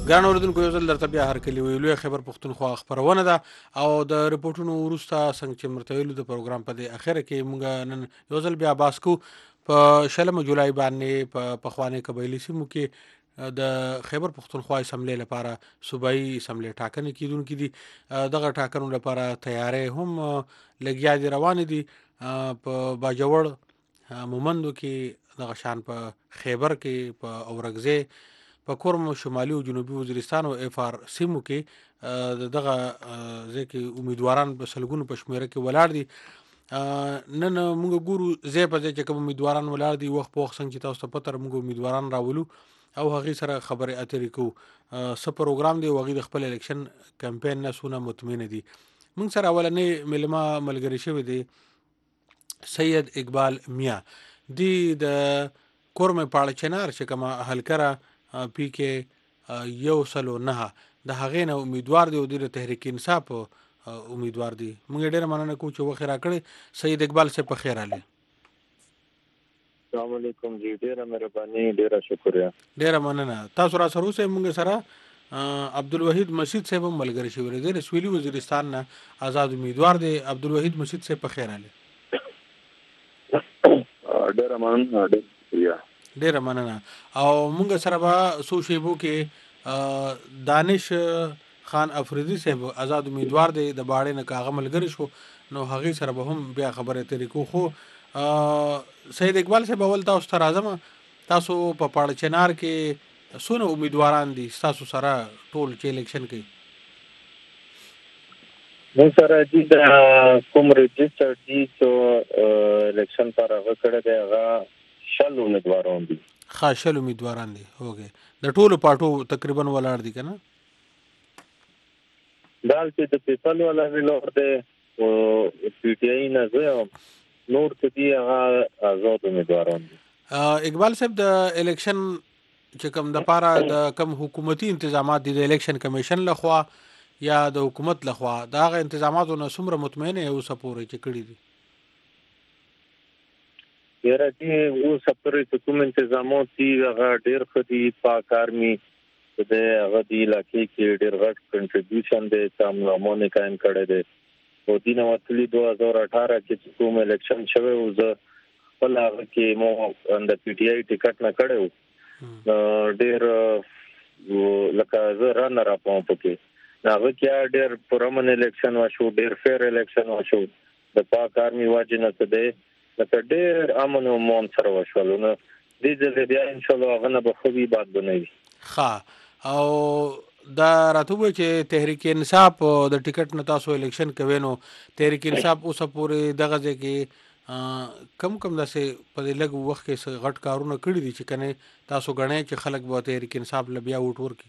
ګران اوریدونکو یو ځل درته بیا هرکلی ویلو خبر پښتونخوا خبرونه ده او د ریپورتونو وروسته څنګه چې مرتویلو د پروګرام په دې اخره کې مونږ نن یو ځل بیا باس کو په 16 جولای باندې په پخوانی قبایلی سیمو کې د خیبر پښتونخوا اسمبلی لپاره صوبایي اسمبلی ټاکنې کیدونکې دي. دغه ټاکنو لپاره تیارې هم لګیا دي روان دي په باجوړ مومندو کې دغه شان په خیبر کې په اورګزې په کورم شمالي او جنوبي وزیرستان او اف ار سیمو کې دغه ځکه امیدواران په سلګونو په شمیره کې ولاړ دي. نن موږ ګورو زه په ځکه کوم امیدواران ولاړ دي وخت په وخت څنګه تاسو ته پته موږ امیدواران راولو او هغه سره خبرې اترې کو س پروګرام دی وغي د خپل الیکشن کمپاین نه سونه مطمئن دي. موږ سره اولنې ملما ملګری شوی دی سید اقبال میا دی د کورم پاړه چنار چې کما هلکره پی کې یو سلو نه د هغې نه امیدوار دی او د تحریک انصاف امیدوار دی. موږ ډېر مننه کوو چې وخت راکړی. سید اقبال سے په خیر علي. السلام علیکم جی ډېره مهرباني ډېره شکریہ ډېره مننه. تاسو را سره اوسئ موږ سره عبدالوحید مسجد صاحب هم ملګری شوی دی د سویلي وزیرستان نه آزاد امیدوار دی. عبدالوحید مسجد صاحب په خیر علي. ډېره مننه ډېره مننه. او موږ سره به سو شیبو کې دانش خان افریدي صاحب آزاد امیدوار دی د باړې نه کاغه ملګری شو نو هغه سره به هم بیا خبره طریقو خو سید اقبال صاحب اول تاسو ته راځم. تاسو په پاړه چنار کې سونه امیدواران دي تاسو سره ټول چې الیکشن کې نو سره چې د کوم رجسټر دي چې الیکشن پر هغه کړه دی هغه شل امیدواران دي. شل امیدواران دي. اوکې د ټولو پاټو تقریبا ولاړ دي کنه دال چې د پیپل ولا ویلور دی او پی ټی آی نه زه نور څه دي هغه آزاد امیدواران دي. اقبال صاحب د الیکشن چې کوم د پاره د کوم حکومتي انتظامات دي د الیکشن کمیشن لخوا یا د حکومت لخوا دا غ انتظاماتو نه څومره مطمئن یو سپورې چې کړی دي یاره چې و سپورې ته کوم انتظامات دي هغه ډېر خدي پاک آرمي د هغه دی علاقې کې ډېر غټ کنټریبیوشن دی سامونه قائم کړی دی او دینه وتلی 2018 کې کوم الیکشن شوه او زه خپل هغه کې مو د پی ټی آی ټیکټ نه کړو ډېر لکه زه رانر اپوم پکې هغه کې ډېر پرمن الیکشن وشو ډېر فیر الیکشن وشو د پاک آرمي واجنه ته دی لکه ډېر امن او مون سره وشول نو دې ځل بیا ان شاء الله هغه نه به خوبي باد بنوي. او دا راتوبه چې تحریک انصاف د ټیکټ نه تاسو الیکشن کوي نو تحریک انصاف اوسه پورې دغه ځکه کم داسې په دې لږ وخت کې غټ کارونه کړی دي چې کنه تاسو غنئ چې خلک به تحریک انصاف لبیا وټ ورکي.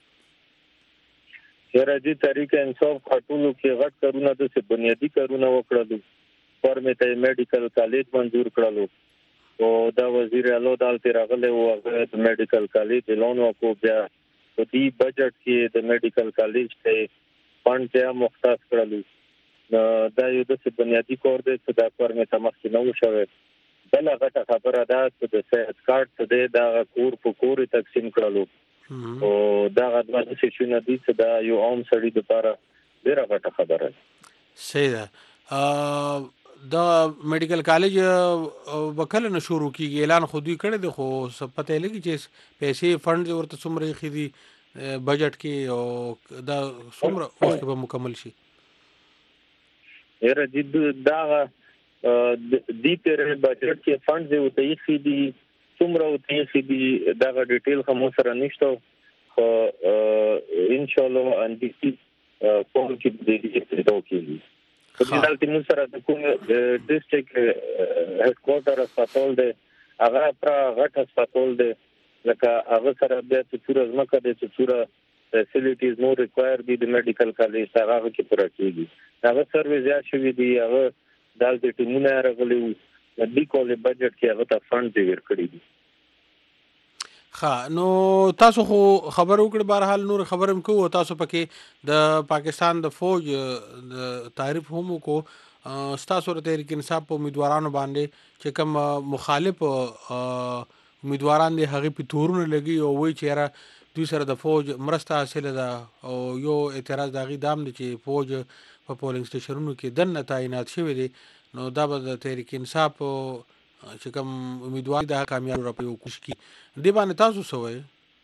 یاره دې تحریک انصاف خاطولو کې غټ کارونه د بنیادی کارونه وکړل فارمه ته میډیکل کالج منظور کړلو او دا وزیر اعلی دال ته راغله او هغه د میډیکل کالج اعلان وکړ بیا په دې بجټ کې د میډیکل کالج ته فند ته مختص کړلو دا یو د بنیادی کار دی چې دا فارمه ته مخکې نه وشوي بل هغه خبره ده چې د صحت کارت ته دا کور په کور تقسیم کړلو او دا غوډه سېشن دي چې دا یو عام سړي لپاره ډیره غټه خبره ده. صحیح دا میډیکل کالج وکړه نه شروع کیږي اعلان خو دوی کړی دی خو پته لګی چې پیسې فند ورته څومره خېدي بجټ کې او دا څومره وخت به مکمل شي. یره دې دا دې پر بجټ کې فند یو ته خېدي څومره ته خېدي دا ډیټیل هم سره نشته خو ان شاء الله ان دې کوم کې دې څه توکي په دې حال کې موږ سره د کوم ډیسټریکټ هډ کوارټر هسپتال دی هغه پر غټ هسپتال دی لکه هغه سره د څوره ځمکه د څوره فیسیلیټیز نو ریکوایر دي د میډیکل کالج هغه کې پوره کیږي هغه سرویس زیات شوی دی هغه د ټیمونه راغلي د دې کولې بجټ کې هغه ته فند دی ورکړي دي. نو تاسو خو خبر وکړ بهرحال نور خبرم کو تاسو پکې د پاکستان د فوج د تعریف هم کو تاسو د تحریک انصاف په امیدوارانو باندې چې کوم مخالف امیدواران دي هغه په تورونه لګي او وایي چې یاره دوی سره د فوج مرسته حاصله ده او یو اعتراض د هغې دام دی چې فوج په پولینګ سټیشنونو کې دننه تعینات شوي دي نو دا به د تحریک انصاف چې کوم امیدوار د کامیاب را په کوشش کی دی باندې تاسو څه وایي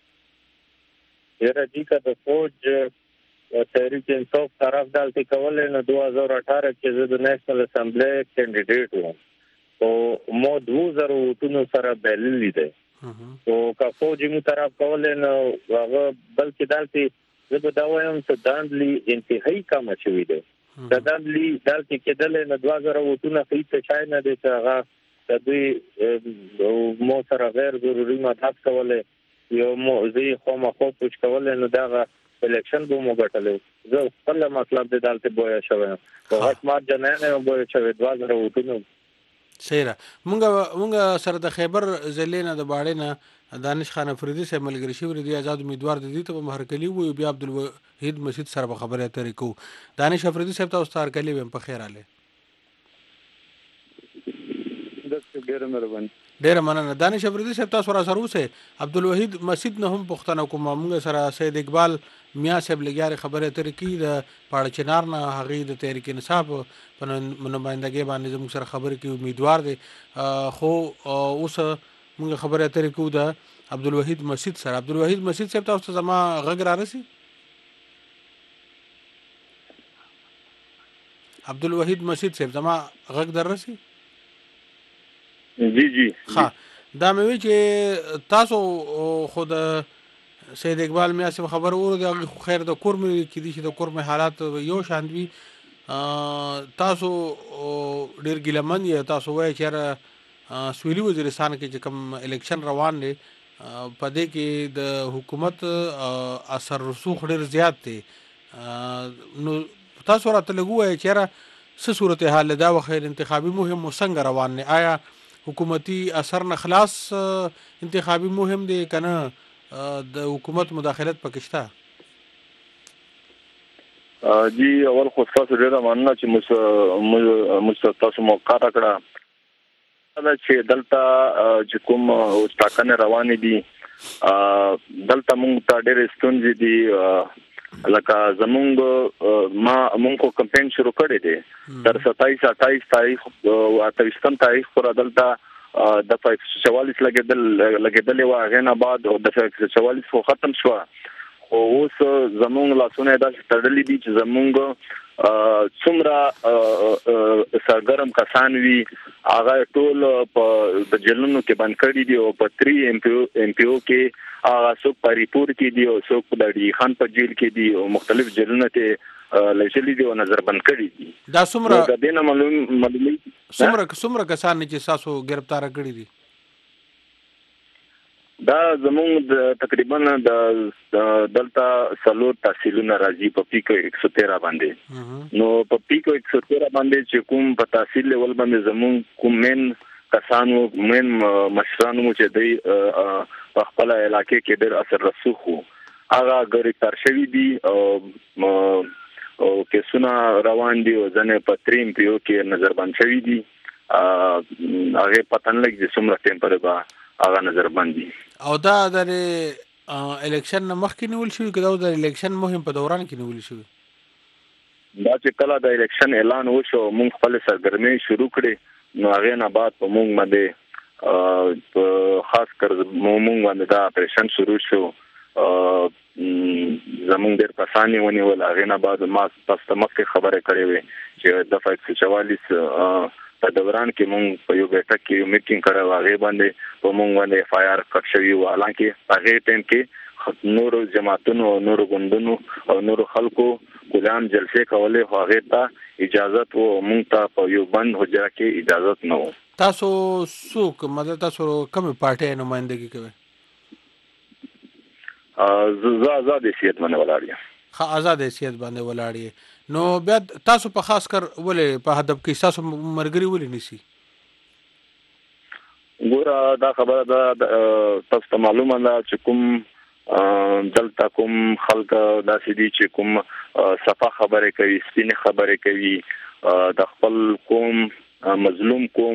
یاره دي که د فوج تحریک انصاف طرف دلته کولای نو 2018 کې زه د نیشنل اسمبلی کینډیډیټ وم او مو 2000 ووټونو سره بللی دی او که فوج مو طرف کولای نو هغه بلکې دلته زه به دا وایم چې داندلی انتهایی کمه شوي دی د داندلی دلته کېدلی نو 2000 ووټونه هیڅ شی نه دی چې هغه د دوی مو سره غیر ضروري مدد کولی یو موضوع خامخا پوښ کولی نو دغه الیکشن به مو ګټلی زه خپل مطلب دی دلته بویه شوی یم په غټ مارجن نه یم بویه شوی 2000 ووټونه صحیح ده مونږ سره د خیبر ضلع نه د باړې نه دانش خان افریدي صاحب ملګري شوي دي آزاد امیدوار د دې ته به هرکلي وایو بیا عبدالوحید مسید سره به خبرې اترې کوو دانش افریدي صاحب تاسو ته هرکلي ویم په خیر راغلی ډېره مننه دانش افریدي صاحب تاسو را سره اوسئ عبدالوحید مسید نه هم پوښتنه کوم مونږ سره سید اقبال میا صاحب لګیارې خبرې اترې کوي د پاړه چنار نه هغې د تحریک انصاف په نمایندګۍ باندې زموږ سره خبرې کوي امیدوار دی خو اوس مونږ خبرې اترې کوو د عبدالوحید مسید سره عبدالوحید مسید صاحب تاسو ته زما غږ را رسي عبدالوحید مسید صاحب زما غږ در رسي جی ها دا مې وی چې تاسو خود سید اقبال میا صاحب خبر ورته خیر د کور مې کې دي چې د کور مې حالات یو شان وي تاسو ډیر ګیلمن یا تاسو وایي چې سویلي وزیرستان کې چې کوم الیکشن روان دي په دې کې د حکومت اثر رسوخ ډیر زیات دي نو تاسو راته لګوي چې څه صورتحال دا وخت انتخابي مهم څنګه روان نه آیا حکومتي اثر نه خلاص انتخابي مهم دی کنه د حکومت مداخلت پکشته جی اول خو تاسو ډیره مننه چې تاسو موقع راکړه دا چې دلته چې کوم ټاکنې روانې دي دلته موږ ته ډېرې ستونزې دي لکه زمونږ کو کمپین شروع کړی دی تر 27-28 تاریخ او 28 تاریخ پر دلته د 44 لګیدلې و هغه نه بعد او د 44 خو ختم شو او اوس زمونږ لاسونه داسې تړلې دي چې زمونږ څومره سرګرم کسان وي هغه ټول په جلونو کې بند کړي دي او په 3 ام پی او کې هغه څوک په ریپورت کې دي او څوک د ډي خان په جیل کې دي او مختلف جلونه ته لشلې دي او نظر بند کړي دي دا څومره د دې نه معلومي څومره کسان چې تاسو گرفتار کړي دي دا زموږ تقریبا د دلتا سلور تحصیلونه راځي په پیکو 113 باندې نو په پیکو 113 باندې چې کوم په تحصیل لیول باندې زموږ کوم من کسانو من مشرانو چې دی په خپل علاقې کې ډېر اثر رسوخ وو هغه ګرفتار شوي دي او کیسونه روان دي او ځنې په 3 ام پی او کې نظر بند شوي دي هغه پتن لګي چې څومره ټیم پر به هغه نظر باندې او دا د الیکشن مخکې نیول شوی کدا د الیکشن مهم په دوران کې نیول شوی دا چې کله د الیکشن اعلان وشو موږ خپل سرګرمي شروع کړې نو هغه نه بعد په موږ باندې خاص کر موږ باندې دا اپریشن شروع شو زمونږ ډېر کسانې ونیول هغه نه بعد ما تاسو ته مخکې خبره کړې وې چې د 144 په دوران کې مونږ په یو بیٹک کې یو میټینګ کړو هغه باندې په مونږ باندې اف آی آر کټ شوی و حالانکه هغه ټیم کې نور جماعتونو او نور غوندونو او نور خلکو ګلان جلسه کولې خو هغه ته اجازه و مونږ ته په یو بند حجره کې اجازه نه و تاسو څوک مدد تاسو کوم پارټي نمائندګي کوي زه آزاد حیثیت باندې ولاړ یم آزاد حیثیت باندې ولاړ یم نو بیا تاسو په خاص کر ولې په هدف کې تاسو مرګري ولې نسی ګوره دا خبره ده تاسو ته معلومه ده چې کوم دلته کوم خلک داسې دي چې کوم صفه خبره کوي سپینې خبره کوي د خپل قوم مظلوم قوم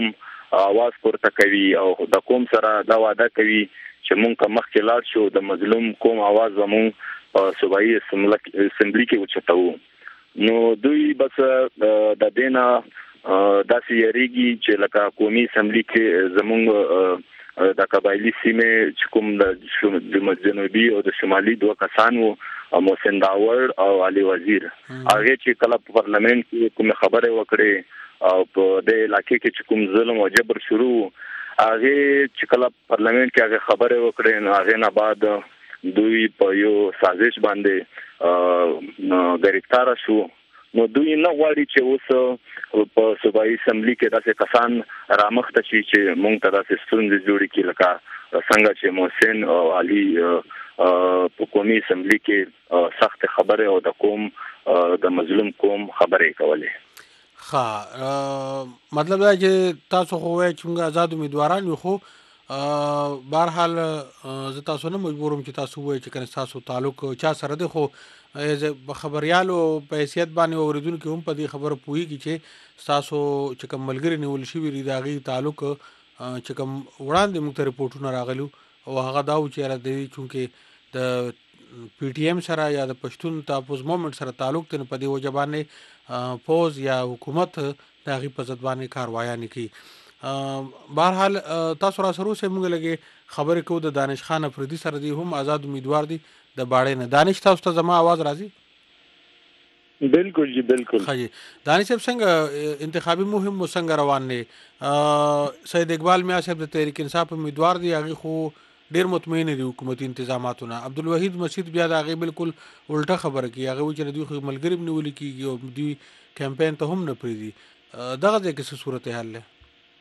आواز پورته کوي او د قوم سره دا وعده کوي چې مونږ مخکې لاړ شو د مظلوم قوم आवाज زموږ په صوبایي اسمبلی کې وچتاو نو دوی بس د دینا داسې یریږي چې لکه قومي اسمبلی کې زموږ د قبایلی سیمه چې کوم د جنوبي او د شمالي دوه کسان وو محسن داور او علي وزیر هغه چې کله په پارلمان کې کوم خبره وکړي او په د علاقې کې چې کوم ظلم او جبر شروع هغه چې کله پارلمان کې هغه خبره وکړي نو هغه نه بعد دوی په یو سازش باندې گرفتار شو نو دوی نه غواړي چې اوس په صوبایي اسمبلی کې داسې کسان رامخته شي چې مونږ ته داسې ستونزې جوړې کړي لکه څنګه چې محسن او علي په قومي اسمبلی کې سخت خبره او د قوم د مظلوم قوم خبرې کولې مطلب دا چې تاسو خو وایي چې موږ آزاد امیدواران یو خو بهرحال زه تاسو نه مجبورم چې تاسو وایي چې کنه تاسو تعلق چا سره دی خو خبريالو په حیثیت باندې اوریدونکو هم په دې خبره پوهیږي چې تاسو چې کوم ملګری نیول شي وی داغي تعلق چې کوم وړاندې موږ ته ریپورتونه راغلو او هغه دا و چې را دی چې د پی ټی ایم سره یا د پښتون تحفظ موومېنټ سره تعلق ته په دې وجبانه فوز یا حکومت داغي په ضد باندې کاروایی نه کی بهرحال تاسو را سره سه موږ لګي خبرې کو د دانش خان افریدي سره دی هم آزاد امیدوار دي د باړې نه دانش تاسو ته زما आवाज راځي بالکل جی بالکل خی دانش صاحب څنګه انتخابي مهم څنګه روان دي سید اقبال میا صاحب د تحریک انصاف امیدوار دي هغه خو ډیر مطمئن دي حکومتي انتظاماتونه عبدالوحید مسجد بیا دا هغه بالکل الټه خبره کوي هغه چې دوی ملګری بنول کیږي او دوی کمپاین ته هم نه پریدي دغه د کیسه صورتحال له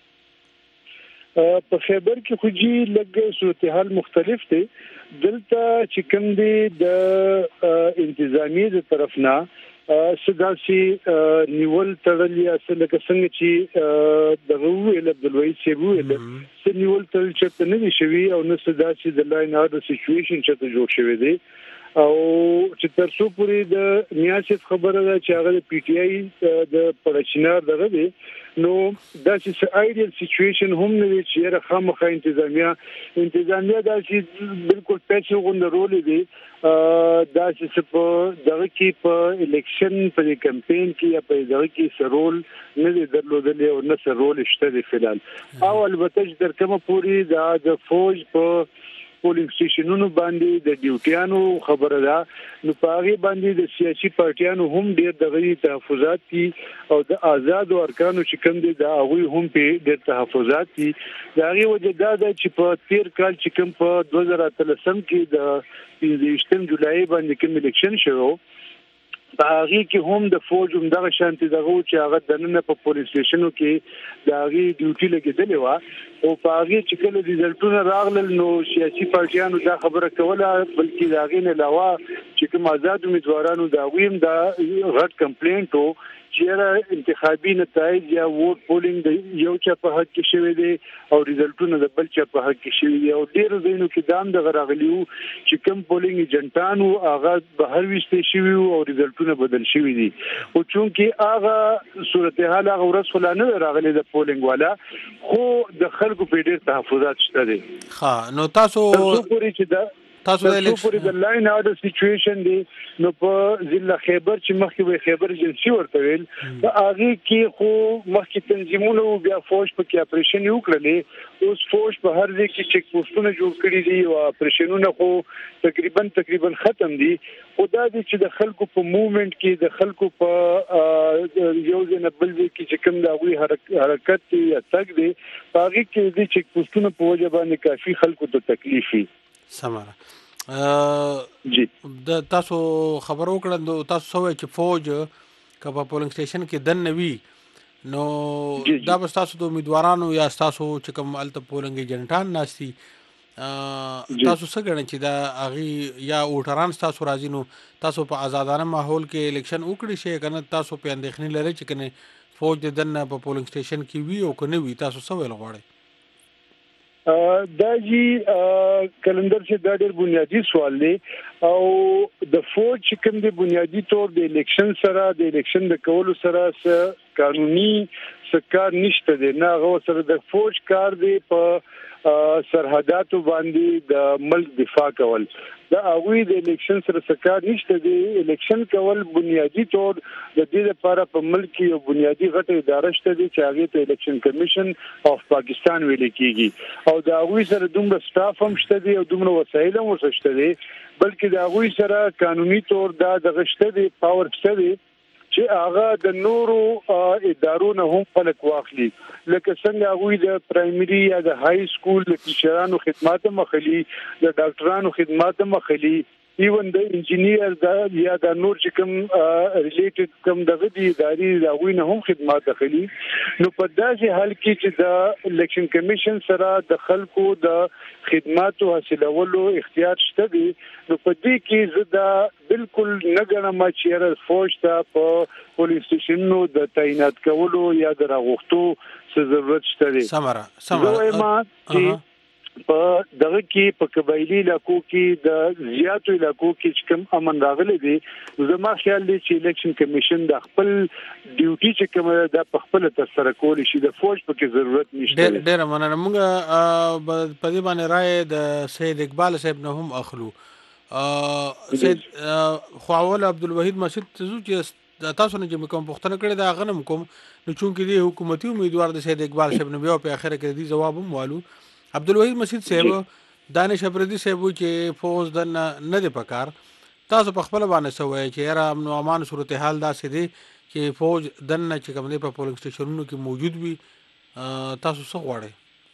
په خیبر کې خو جی لګ صورتحال مختلف دي دلته چې کوم دي د انتظامی د طرف نه سداسي نیول تړلیا څنګه چې دغه ویل عبدالوحید سیبو ویل چې نیول تل چې نه شوي او نه سداسي د لاین اورډر سچويشن چې جوړ شوی دی او چې تر څو پورې د نیاسف خبره ده چې هغه د پی ټ آی د پړچنار دغه دی نو دا چې ایډیل سچويشن هم نه وي چې راخمخه انتظامیه دا چې بالکل پیسې غونډه رول دي دا چې په دغه کې په الیکشن په کمپاین کې یا په دغه کې سرول نه درلودل او نه سرول شته د فلال او البته چې تر کومه پوری د فوج په پولینګ سټیشنونو باندې د ډیوټیانو خبره ده نو پاغي باندې د سیاسي پارټیانو هم ډیر دغه تحفظات دي او د آزاد ارکانو چې کوم دي دا هغه هم په ډیر تحفظات دي دا غي وجه دا چې په 13 کال چې کوم په 2013 کې د 18 جولای باندې کوم الیکشن شوه باغی کې هم د فوج هم دغه شانتي دغه چې هغه د نن په پولیس سټیشنو کې داغي ډیوټي لګیدلې و او باغی چې کله ریزلټونه راغلل نو سیاسي پارټیانو دا خبره کوله بلکې داغي نه علاوه چې کوم آزاد امیدوارانو دا ویم دا غټ کمپلینټ وو چې انتخابي نتایج یا ووټ پولینګ د یو چا په حق کې شوی دی او ریزلټونه د بل چا په حق کې شوی دی او ډیرو ځینو کې دام د غراغلیو چې کوم پولینګ ایجنټانو هغه بهر وشته شوی او ریزلټونه بدل شوی دي او چونکه هغه صورتحال هغه ورځ فلانه راغلي د پولینګ والا خو د خلکو په ډیر تحفظات شته دي ها نو تاسو پوری چې دا تاسو د لاین اورډر سچويشن دی نو په ضلع خیبر چې مخکې وي خیبر ایجنسی ورته ویل دا هغه کې خو مخکې تنظیمونه بیا فوج په کې اپریشن وکړلې اوس فوج په هر ځای کې چک پوسټونه جوړ کړي دي او اپریشنونه خو تقریبا ختم دي خدا دې چې د خلکو په موومېنټ کې د خلکو په یو ځای بل ځای کې چې کوم دا وی حرکت یا تګ دی هغه کې د چک پوسټونه په وجه باندې کافي خلکو ته تکلیف وي سماره جی د تاسو خبرو کړه تاسو سوې چې فوج کبا پولینګ سټیشن کې دن نوي نو دا به تاسو د امیدوارانو یا تاسو چې کوم الته پولینګ ایجنټان ناشتي تاسو څنګه غواړئ چې دا اغي یا ووټران تاسو راځي نو تاسو په آزادانه ماحول کې الیکشن وکړي شي کنه تاسو په اندېښنې لري چې کنه فوج د دن په پولینګ سټیشن کې وی او کنه وی تاسو څه ویل غواړئ دا جی کلندر چې دا ډېر بنیادی سوال دی او د فوج چې کوم دی بنیادی طور د الیکشن سره د الیکشن د کولو سره قانوني سکار نشته دی نه هغه سره د فوج کار دی په سرحداتو باندې د ملک دفاع کول دا هغه د الیکشن سره سکار نشته دی الیکشن کول بنیادی طور د دې لپاره په ملک کې یو بنیادی غټه اداره شته دی چې هغه ته الیکشن کمیشن اف پاکستان ویل کیږي او دا هغه سره دومره سټاف هم شته دی او دومره وسایل هم شته دی بلکې دا هغه سره قانوني طور دا د غشته دی پاور شته دی چې هغه د نورو ادارو نه هم خلک واخلي لکه څنګه هغه د پرایمري یا د های سکول د ټیچرانو خدمات مخلي د ډاکټرانو خدمات مخلي ایون د انجینیر د یا د نور چې کوم ریلیټډ کوم د غدي اداري هغه نه هم خدمات مخلي نو په داسې حال کې چې د الیکشن کمیشن سره د خلکو د خدماتو حاصلولو اختیار شته دي نو په دې کې زدا بالکل نه غنم چې فوج ته په پولیس سټیشنونو د تعینات کولو یا د راغښتو څه ضرورت شته دي سمره په دغه کې په قبایلی علاقو کې د زیاتو علاقو کې چې کوم امن راغلي دي زما خیال دی چې الیکشن کمیشن د خپل ډیوټي چې کوم د خپل تر سره کول شي د فوج په کې ضرورت نشته ډېر مننه موږ په دې باندې رائے د سید اقبال صاحب نه هم اخلو سید خواول عبدالوحید مسجد چې تاسو نه چې کوم پوښتنه کړې دا غنم کوم نو چونکې دی حکومتي امیدوار د سید اقبال صاحب نه بیا په اخر کې دی جواب هم والو عبدالوحید مسجد صاحب دانش افریدي صاحب چې فوز د نه دی پکار تاسو په خپل باندې سوې چې یاره امن او امان صورتحال داسې دی چې فوج د نه چې کوم دی په پولینګ سټیشنونو کې موجود وي تاسو څه غواړئ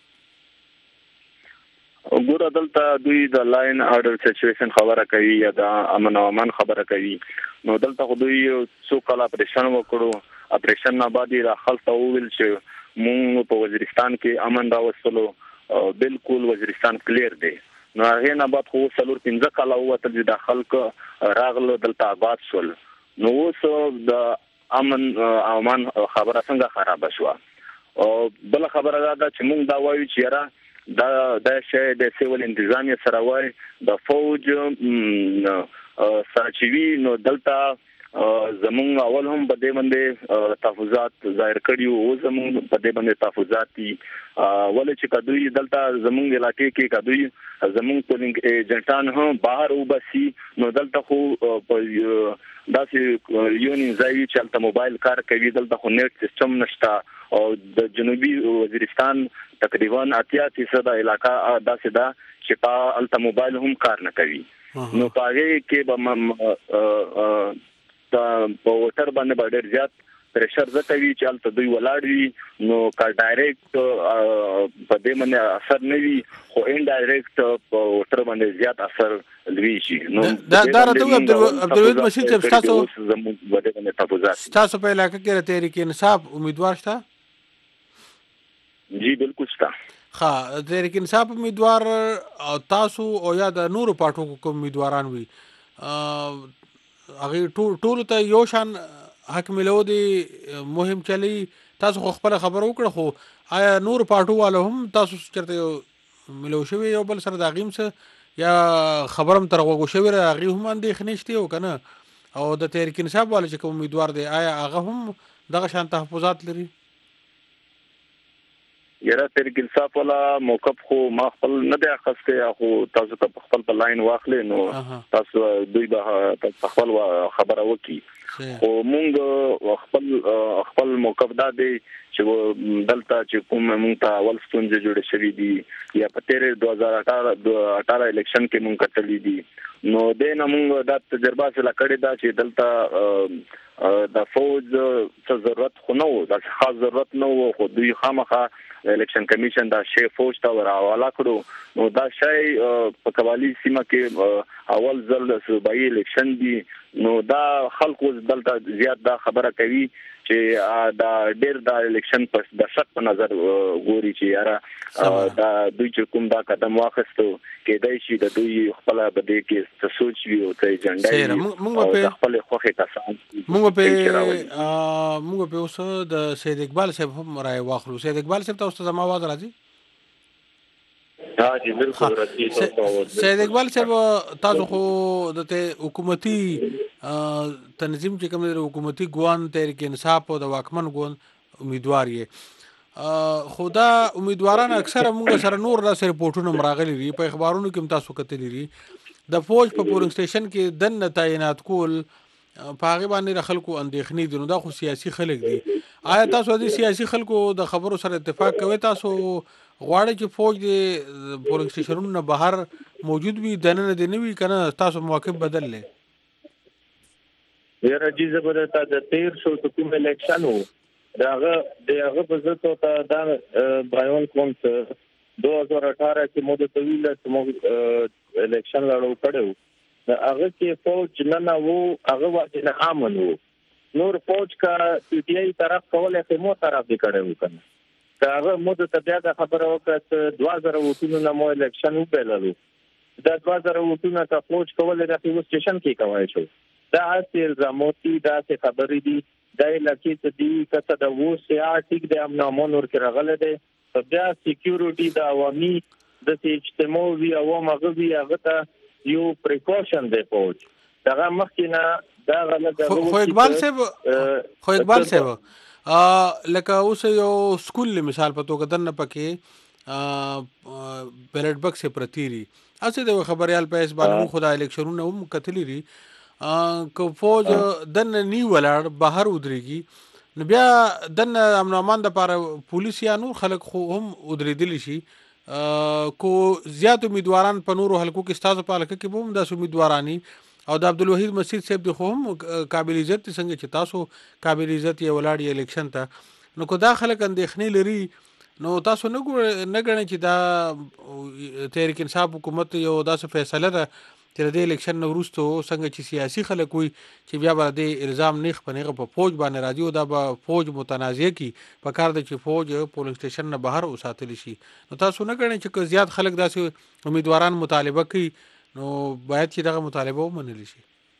ګور دلته دوی د لاین اورډر سچويشن خبره کوي یا د امن او امان خبره کوي نو دلته خو دوی څو کال اپریشن وکړو اپریشن نه بعد را خلک وویل چې مونږ په وزیرستان کې امن راوستلو بالکل وزیرستان کلیر دی نو هغه نه بعد خو 4-5 کال وته د خلک راغله دلته آباد شول نو اوس د امن او امان خبره څنګه خراب شوه او بل خبره دا چې مونږ دا وایو چې یاره دا شی د سیول انتظامیه سره وای د فوج ساتوي نو دلته زمون اول هم په دې باندې تحفظات ظاهر کړي او زمون په دې باندې تحفظات دي ولې چې کدوې دلته زمون علاقې کې کدوې زمون پولینګ ایجنټان هم بهر وبسي نو دلته خو داسې یونین ځای چې الته موبایل کار کوي دلته خو نیټ سیستم نشته او د جنوبي وزیرستان تقریبا 80% علاقہ داسې دا چې په الته موبایل هم کار نه کوي نو پاره کې به په وټر باندې ډېر زیات پریشر زکوي چې الته دوی ولاړ وي نو کا ډایرکټ په دې باندې اثر نه وي خو ان ډایرکټ په وټر باندې زیات اثر لوي شي نو دا راته عبدالوحید مسجد صاحب تاسو زموږ باندې تفاوضات تاسو په علاقې کې تحریک انصاف امیدوار شته جی بالکل شته ها تحریک انصاف امیدوار او تاسو او یا د نورو پارټو کوم امیدواران وي هغه ټول ته یو شان حق ملو دي مهم چلی تاسو خپل خبر وکړه خو آیا نور پارټو والو هم تاسو چرته ملو شوی یو بل سره د غیم سره یا خبرم تر وګو شوی راغي هم اندې خنشتي او کنه او د تحریک انصاف والو چې کوم امیدوار دي آیا هغه هم دغه شان تحفظات لري یاره تحریک انصاف ولا موقف خو ما خپل نه دی اخسته خو تاسو ته خپل په لاین واخلې نو تاسو دوی به خپل خبره وکي خو مونږ خپل موقف دا دی چې دلته چې کوم مونږ ته اول ستونزې جوړې شوې دي یا په 2018 الیکشن کې مونږ کتلې دي نو د نمونږ د تجربه سره کړې دا چې دلته د فوج څه ضرورت خو نه و د خاص ضرورت نه و خو دوی خامخا الیکشن کمیشن دا شی فوج ته ورحواله کړو نو دا شی په قوالی سیمه کې اول ځل صوبایي الیکشن دی نو دا خلکو دلته زیات دا خبره کوي چې دا ډېر د الیکشن په د شک په نظر ګوري چې یاره دا دوی چې کوم دا قدم واخستو کېدای شي د دوی خپل بده کې څه سوچ وي او څه ایجنډا وي او خپل خوخه کسان موږ په اوس د سید اقبال صاحب هم راي واخلو سید اقبال صاحب تاسو ته زما आवाज راځي ها جی بالکل رسي سید اقبال صاحب تاسو خو د حکومتي تنظیم چې کوم حکومتي ګوند تحریک انصاف او د واکمن ګوند امیدوار یې خدا امیدواران اکثر موږ سره نور داسې رپورټونه مراغلي دي په اخبارونو کې تاسو کتلی دي د فوج په پولینګ سټیشن کې دنه تعینات کول په هغه باندې خلکو اندېښنې دي نو دا خو سیاسي خلک دي آیا تاسو د سیاسي خلکو د خبرو سره اتفاق کوئ تاسو غواړئ چې فوج د پولینګ سټیشنونو نه بهر موجود وي دننه دې نه وي کنه تاسو موقف بدل لې یاره جی زبرتا د 1300 کوم الیکشن وو دغه په ځکه ته دا بیان کوم چې 2018 کې مو د طویل الیکشن لړو کړو هغه کې فوج نه وو هغه واجب نه امن وو نور فوج کا پی ټی آی طرف کوله چې مو طرف دی کړو کنه هغه مو ته بیا د خبره وکړه 2000 وټونو نه مو الیکشن وبللو دا 2000 وټونو کا فوج کوله د پیو سټیشن کې کوي شو دا اصل الزاماتي دا څه خبرې دي دا لکه چې دی کته د وو سیا ټیک د امن امن ور کې راغله ده بیا سکیورټي د عوامي د اجتماعي او مغوي هغه ته یو پریکاشن دی فوج دا مخکینه دا غلطه خو اقبال صاحب لکه اوس یو سکول مثال په توګه دنه پکې بیلټ بکس پرتیری اسې د خبريال په اس باندې خدا الیکشنونه هم کتلی دي کو فوج دنه نی ولاړ بهر ودرېږي نو بیا دنه امن امان د لپاره پولیس یا نور خلک خو هم ودرېدلی شي کو زیات امیدواران په نورو حلقو کې ستاسو په حلقه کې هم د امیدوارانی او د عبدالوحید مسجد صاحب د خو هم قابل عزت څنګه چې تاسو قابل عزت یې ولاړ الیکشن ته نو کو دا خلک اندېښنې لري نو تاسو نه غواړئ چې دا تحریک انصاف حکومت یو داسې فیصله ده چې د الیکشن نو وروسته څنګه چې سیاسي خلک وي چې بیا به د الزام نیخ پنیغه په فوج باندې راځي او دا به فوج متنازعه کی په کار د چې فوج پولینګ سټیشن نه بهر وساتل شي نو تاسو نه غواړئ چې زیات خلک داسې امیدواران مطالبه کوي نو باید چې دغه مطالبه ومنل شي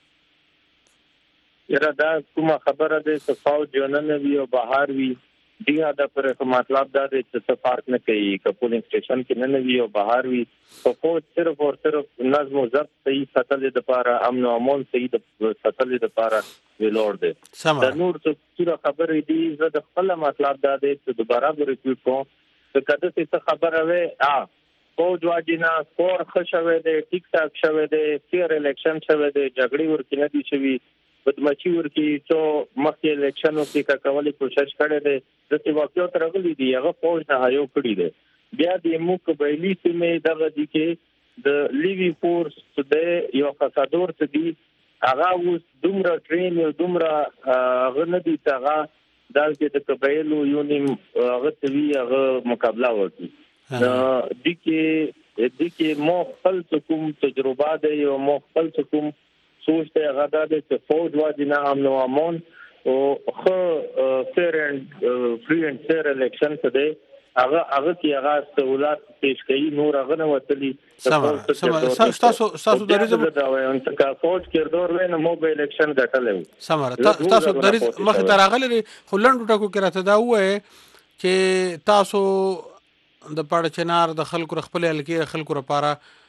یره دا کومه خبره ده چې فوج نه وی او بهر وی دی دا پر مطلب دا دی چې فرق نه کوي چې پولینګ سټیشن کې نه وی او بهر وی او فوج صرف او صرف نظم او ضبط صحیح ساتل د لپاره امن او امان صحیح د ساتل د لپاره ویلور دی دا نور څه خبره دی زه د خپل مطلب دا دی چې دوباره ریپیټ کوم چې کله څه خبره وي فوج واجینا سکور خشوي دي ټیک ټاک شوي دي فیر الیکشن شوي دي جګړې ورکې نه دي شوي بدمچی ورکی چې مخکې الیکشنو کې کولې کوشش کړې ده د واقعیت ترغلي دي هغه فوج نه هيو کړی دي بیا د مو قبایلی سیمې دغه دي کې د لیوی فورس د یو خاصادور څه دي هغه اوس دومره ټرین یو دومره غنډي تاغه د قبایلو یونیم هغه توی هغه مقابله وکړي دکې مو خپل کوم تجربه ده یو مو خپل کوم سوچ ته غدا ده چې فوج واجب نه امن او امان او خو فیر اند فری اند فیر الیکشن ته هغه کې هغه سہولت پیش کړي نور هغه نه وتلی تاسو دریزم دا وایم چې فوج کېردور وینه مو به الیکشن ګټلې سمره تاسو دریز مخ تراغلې خلند ټکو کې راته دا وې چې تاسو د پاړه چنار د خلکو خپل الکې خلکو لپاره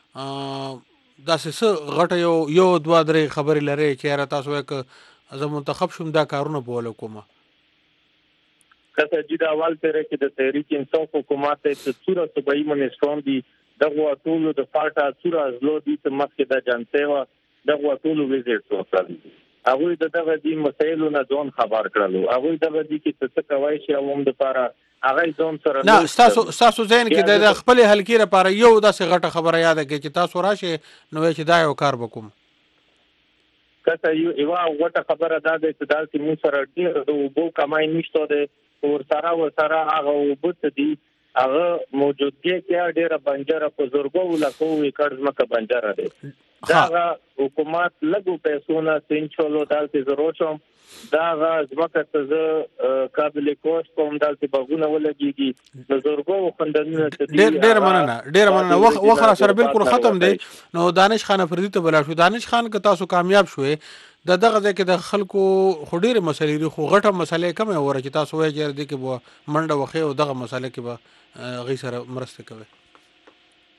داسې غټه یو دوه درې خبرې لري چې را تاسو یک از منتخب شوم دا کارونه بوله کومه کته چې د اول تر کې د تحریک انصاف حکومت ته صورت صوبایي منسټرون دي دغه ټول د پارټا صورت ازلو دي چې مخکې د جنته و دغه ټول ویزټ وکړل هغه دغه دي مسایلو نه ځون خبر کړلو هغه دغه دي چې څه کوي چې عوام د لپاره هغه ځون سره نه تاسو ذهن کې د خپل حلقې لپاره یو داسې غټه خبره یاد کړئ چې تاسو راشي نو چې دا یو کار وکوم کته یو غټه خبره ده چې داسې مو سره ډیر د وبو کمای نشته ده ور سره هغه وبت دي هغه موجودګي کې ډیره بنجره په زورګو لکو وکړ مکه بنجره ده دا حکومت لګو پیسونه سنچولو دالته ضرورت دا ځمکه ته قابل کوست کوم دالته بغونه ولګيږي د زورګو خندنونه ډیر مننه وخت سره بالکل ختم دی نو دانش خان افریدي ته بلا شو دانش خان که تاسو کامیاب شوي دغه ځکه د خلکو خډيره مسلې خو غټه مسلې کومه وره چې تاسو وایي چې د کې بو منډه وخه او دغه مسلې کې به غي سره مرسته کوي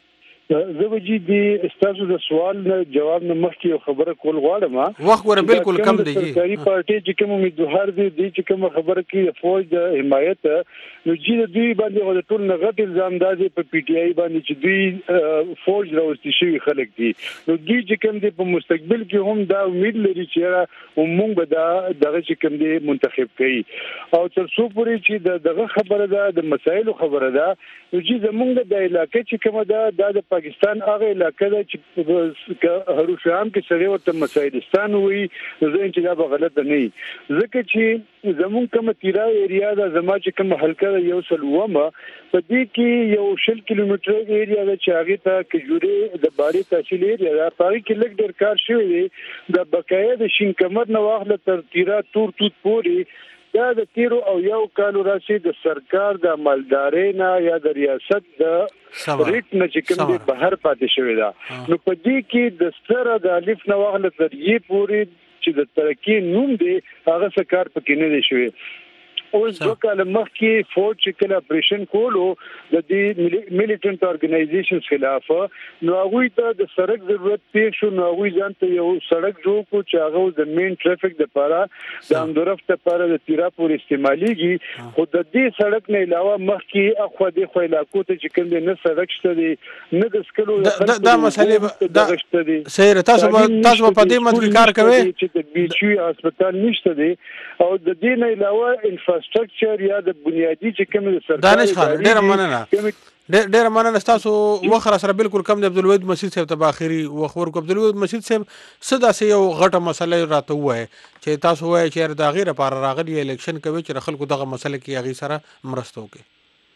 زه به جی دی استاسو د سوال نه جواب نه مخکې یو خبره کول غواړم. وخت ور بالکل کم دی. سرکاري پارټي چې کوم امیدوار دي چې کوم خبره کوي فوج د حمایت نو جی د دوی باندې د ټول نغټ الزام دادي په پی ټی آی باندې چې دوی فوج راوستي شوی خلک دي. نو دوی چې کوم دي په مستقبل کې هم دا امید لري چې موږ به دغه چې کوم دي منتخب کړي او تر څو پورې چې دغه خبره ده د مسایلو خبره ده نو جی زمونږ د علاقې چې کومه ده د پاکستان هغه علاقې ده چې هروشام کې سره ورته مسایلستان وي زه چې دا غلط نه وي ځکه چې زمون کوم تیرا ایریا ده زما چې کوم حلقه یو سلومه په دې کې یو 100 کیلومتر ایریا ده چې هغه ته کجوري د باري تحصیل ایریا ده په کې لګ ډیر کار شوی دی د بقایه د شین کمر نه واخله تر تیرا تور توت پوري دا د تیرو او یو کالو راشي د سرکار د مالدارۍ نه یا د ریاست د ریټ نه چې کوم دی بهر پاتې شوی دا نو په دې کې د سره د الف نه واخله تر یې پوری چې د ترقی نوم دی هغه سرکار پکې نه دی شوی. اوس وکاله مخکې فوج چې کله اپریشن کولو د دې میلیټنت اورګنایزیشنز خلاف نو هغه ته د سړک ضرورت پیښ شو نو هغه ځان ته یو سړک جوړ کو چې هغه د مین ټریفیک د لپاره د اندورف لپاره د تیرا پور استعماليږي خو د دې سړک نه علاوه مخکې اخو د خو علاقو ته چې کوم نه سړک شته دي نه د سکلو دا مسلې دا سیر تاسو په دې مت کار کوي چې د بیچي هسپتال نشته دي او د دې نه علاوه انفراستراکچر یا د بنیادی چې کوم د سرکاري دانش خان ډیر مننه تاسو وخره سره بالکل کم د عبدالوهید مسجد صاحب ته اخري وخور کو عبدالوهید مسجد صاحب صدا سه یو غټه مسله راته وای چې تاسو وای چې د غیر لپاره راغلی الیکشن کوي چې خلکو دغه مسله کې هغه سره مرسته وکړي.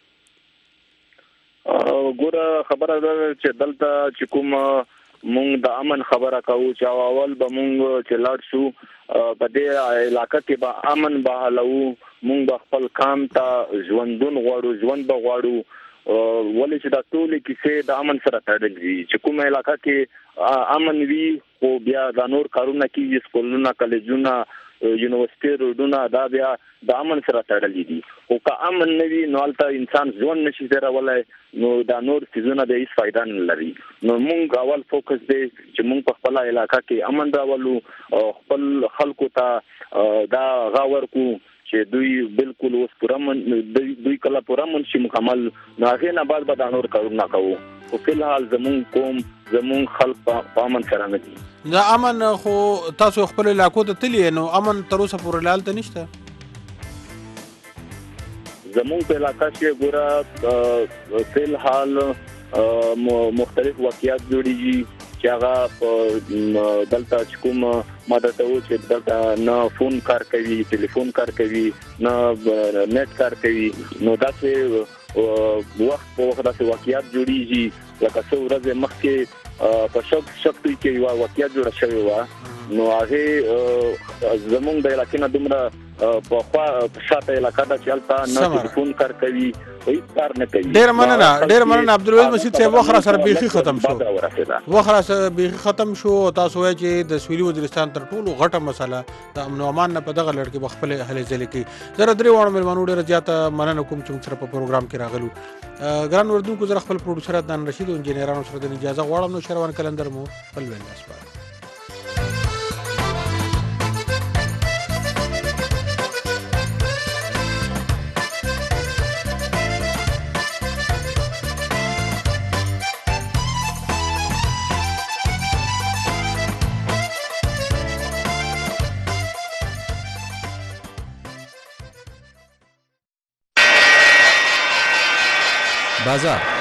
ګوره خبره ده چې دلته چې کوم مونږ د امن خبره کوو چې اول به مونږ چې لاړ شو په دې علاقې کې به امن بحالو مونږ خپل کام ته ژوندون ژوند بغواړو ولې چې دا ټول کیسې د امن سره تړلې دي چې کوم علاقې کې امن وي خو بیا د نور کارونه کیږي سکولونه کالجونه یونیورسيټي روډونه دا بیا د امن سره تړلې دي او که امن نه وي نو البته انسان ژوند نشي درولای نو دا نور څه به هیڅ فائدہ نه لري. نو مونږ اول فوکس دی چې مونږ په خپل علاقې کې امن راولو خپل خلکو ته دا غاور کو چې دوی بالکل اوس پرمن دوی کله پرمن شي مکمل ناغه نه بعد به نور کارونه کوو او په الحال زمون قوم زمون خلک په امن سره نه دي. دا امن خو تاسو خپل علاقو ته تلی نو امن تر اوسه پورې لال ته نشته. زمون په علاقې کې ګوره په الحال مختلف واقعیات جوړیږي چې هغه دلته چې کوم ماده ته و چې دلته نه فون کار کوي ټلیفون کار کوي نه نت کار کوي نو داسې وخت په وخت داسې واقعیات جوړیږي لکه څو ورځې مخکې په شک کې یو واقعیت جوړ شوی و نو هغه زمونږ د علاقې نه دومره په خوا شاته علاقې دا چې البته نه ټلیفون کار کوي هیڅ کار نه کوي. ډیر مننه عبدالوهید مسجد صاحب وخره سره بیخي ختم شو تاسو وایي چې د سویلي وزیرستان تر ټولو غټه مسله د امن او امان نه په دغه لړ کې بخپل هلې ځلې کې زره درې وړو ملمنو ډیر زیاته مننه کوم چې سره په پروګرام کې راغلو ګران اردوونکو زره خپل پروډوسر عدنان رشید او انجینرانو سره د اجازه غواړم نو شروان کلندر مو خپل ویل اسپار. بازار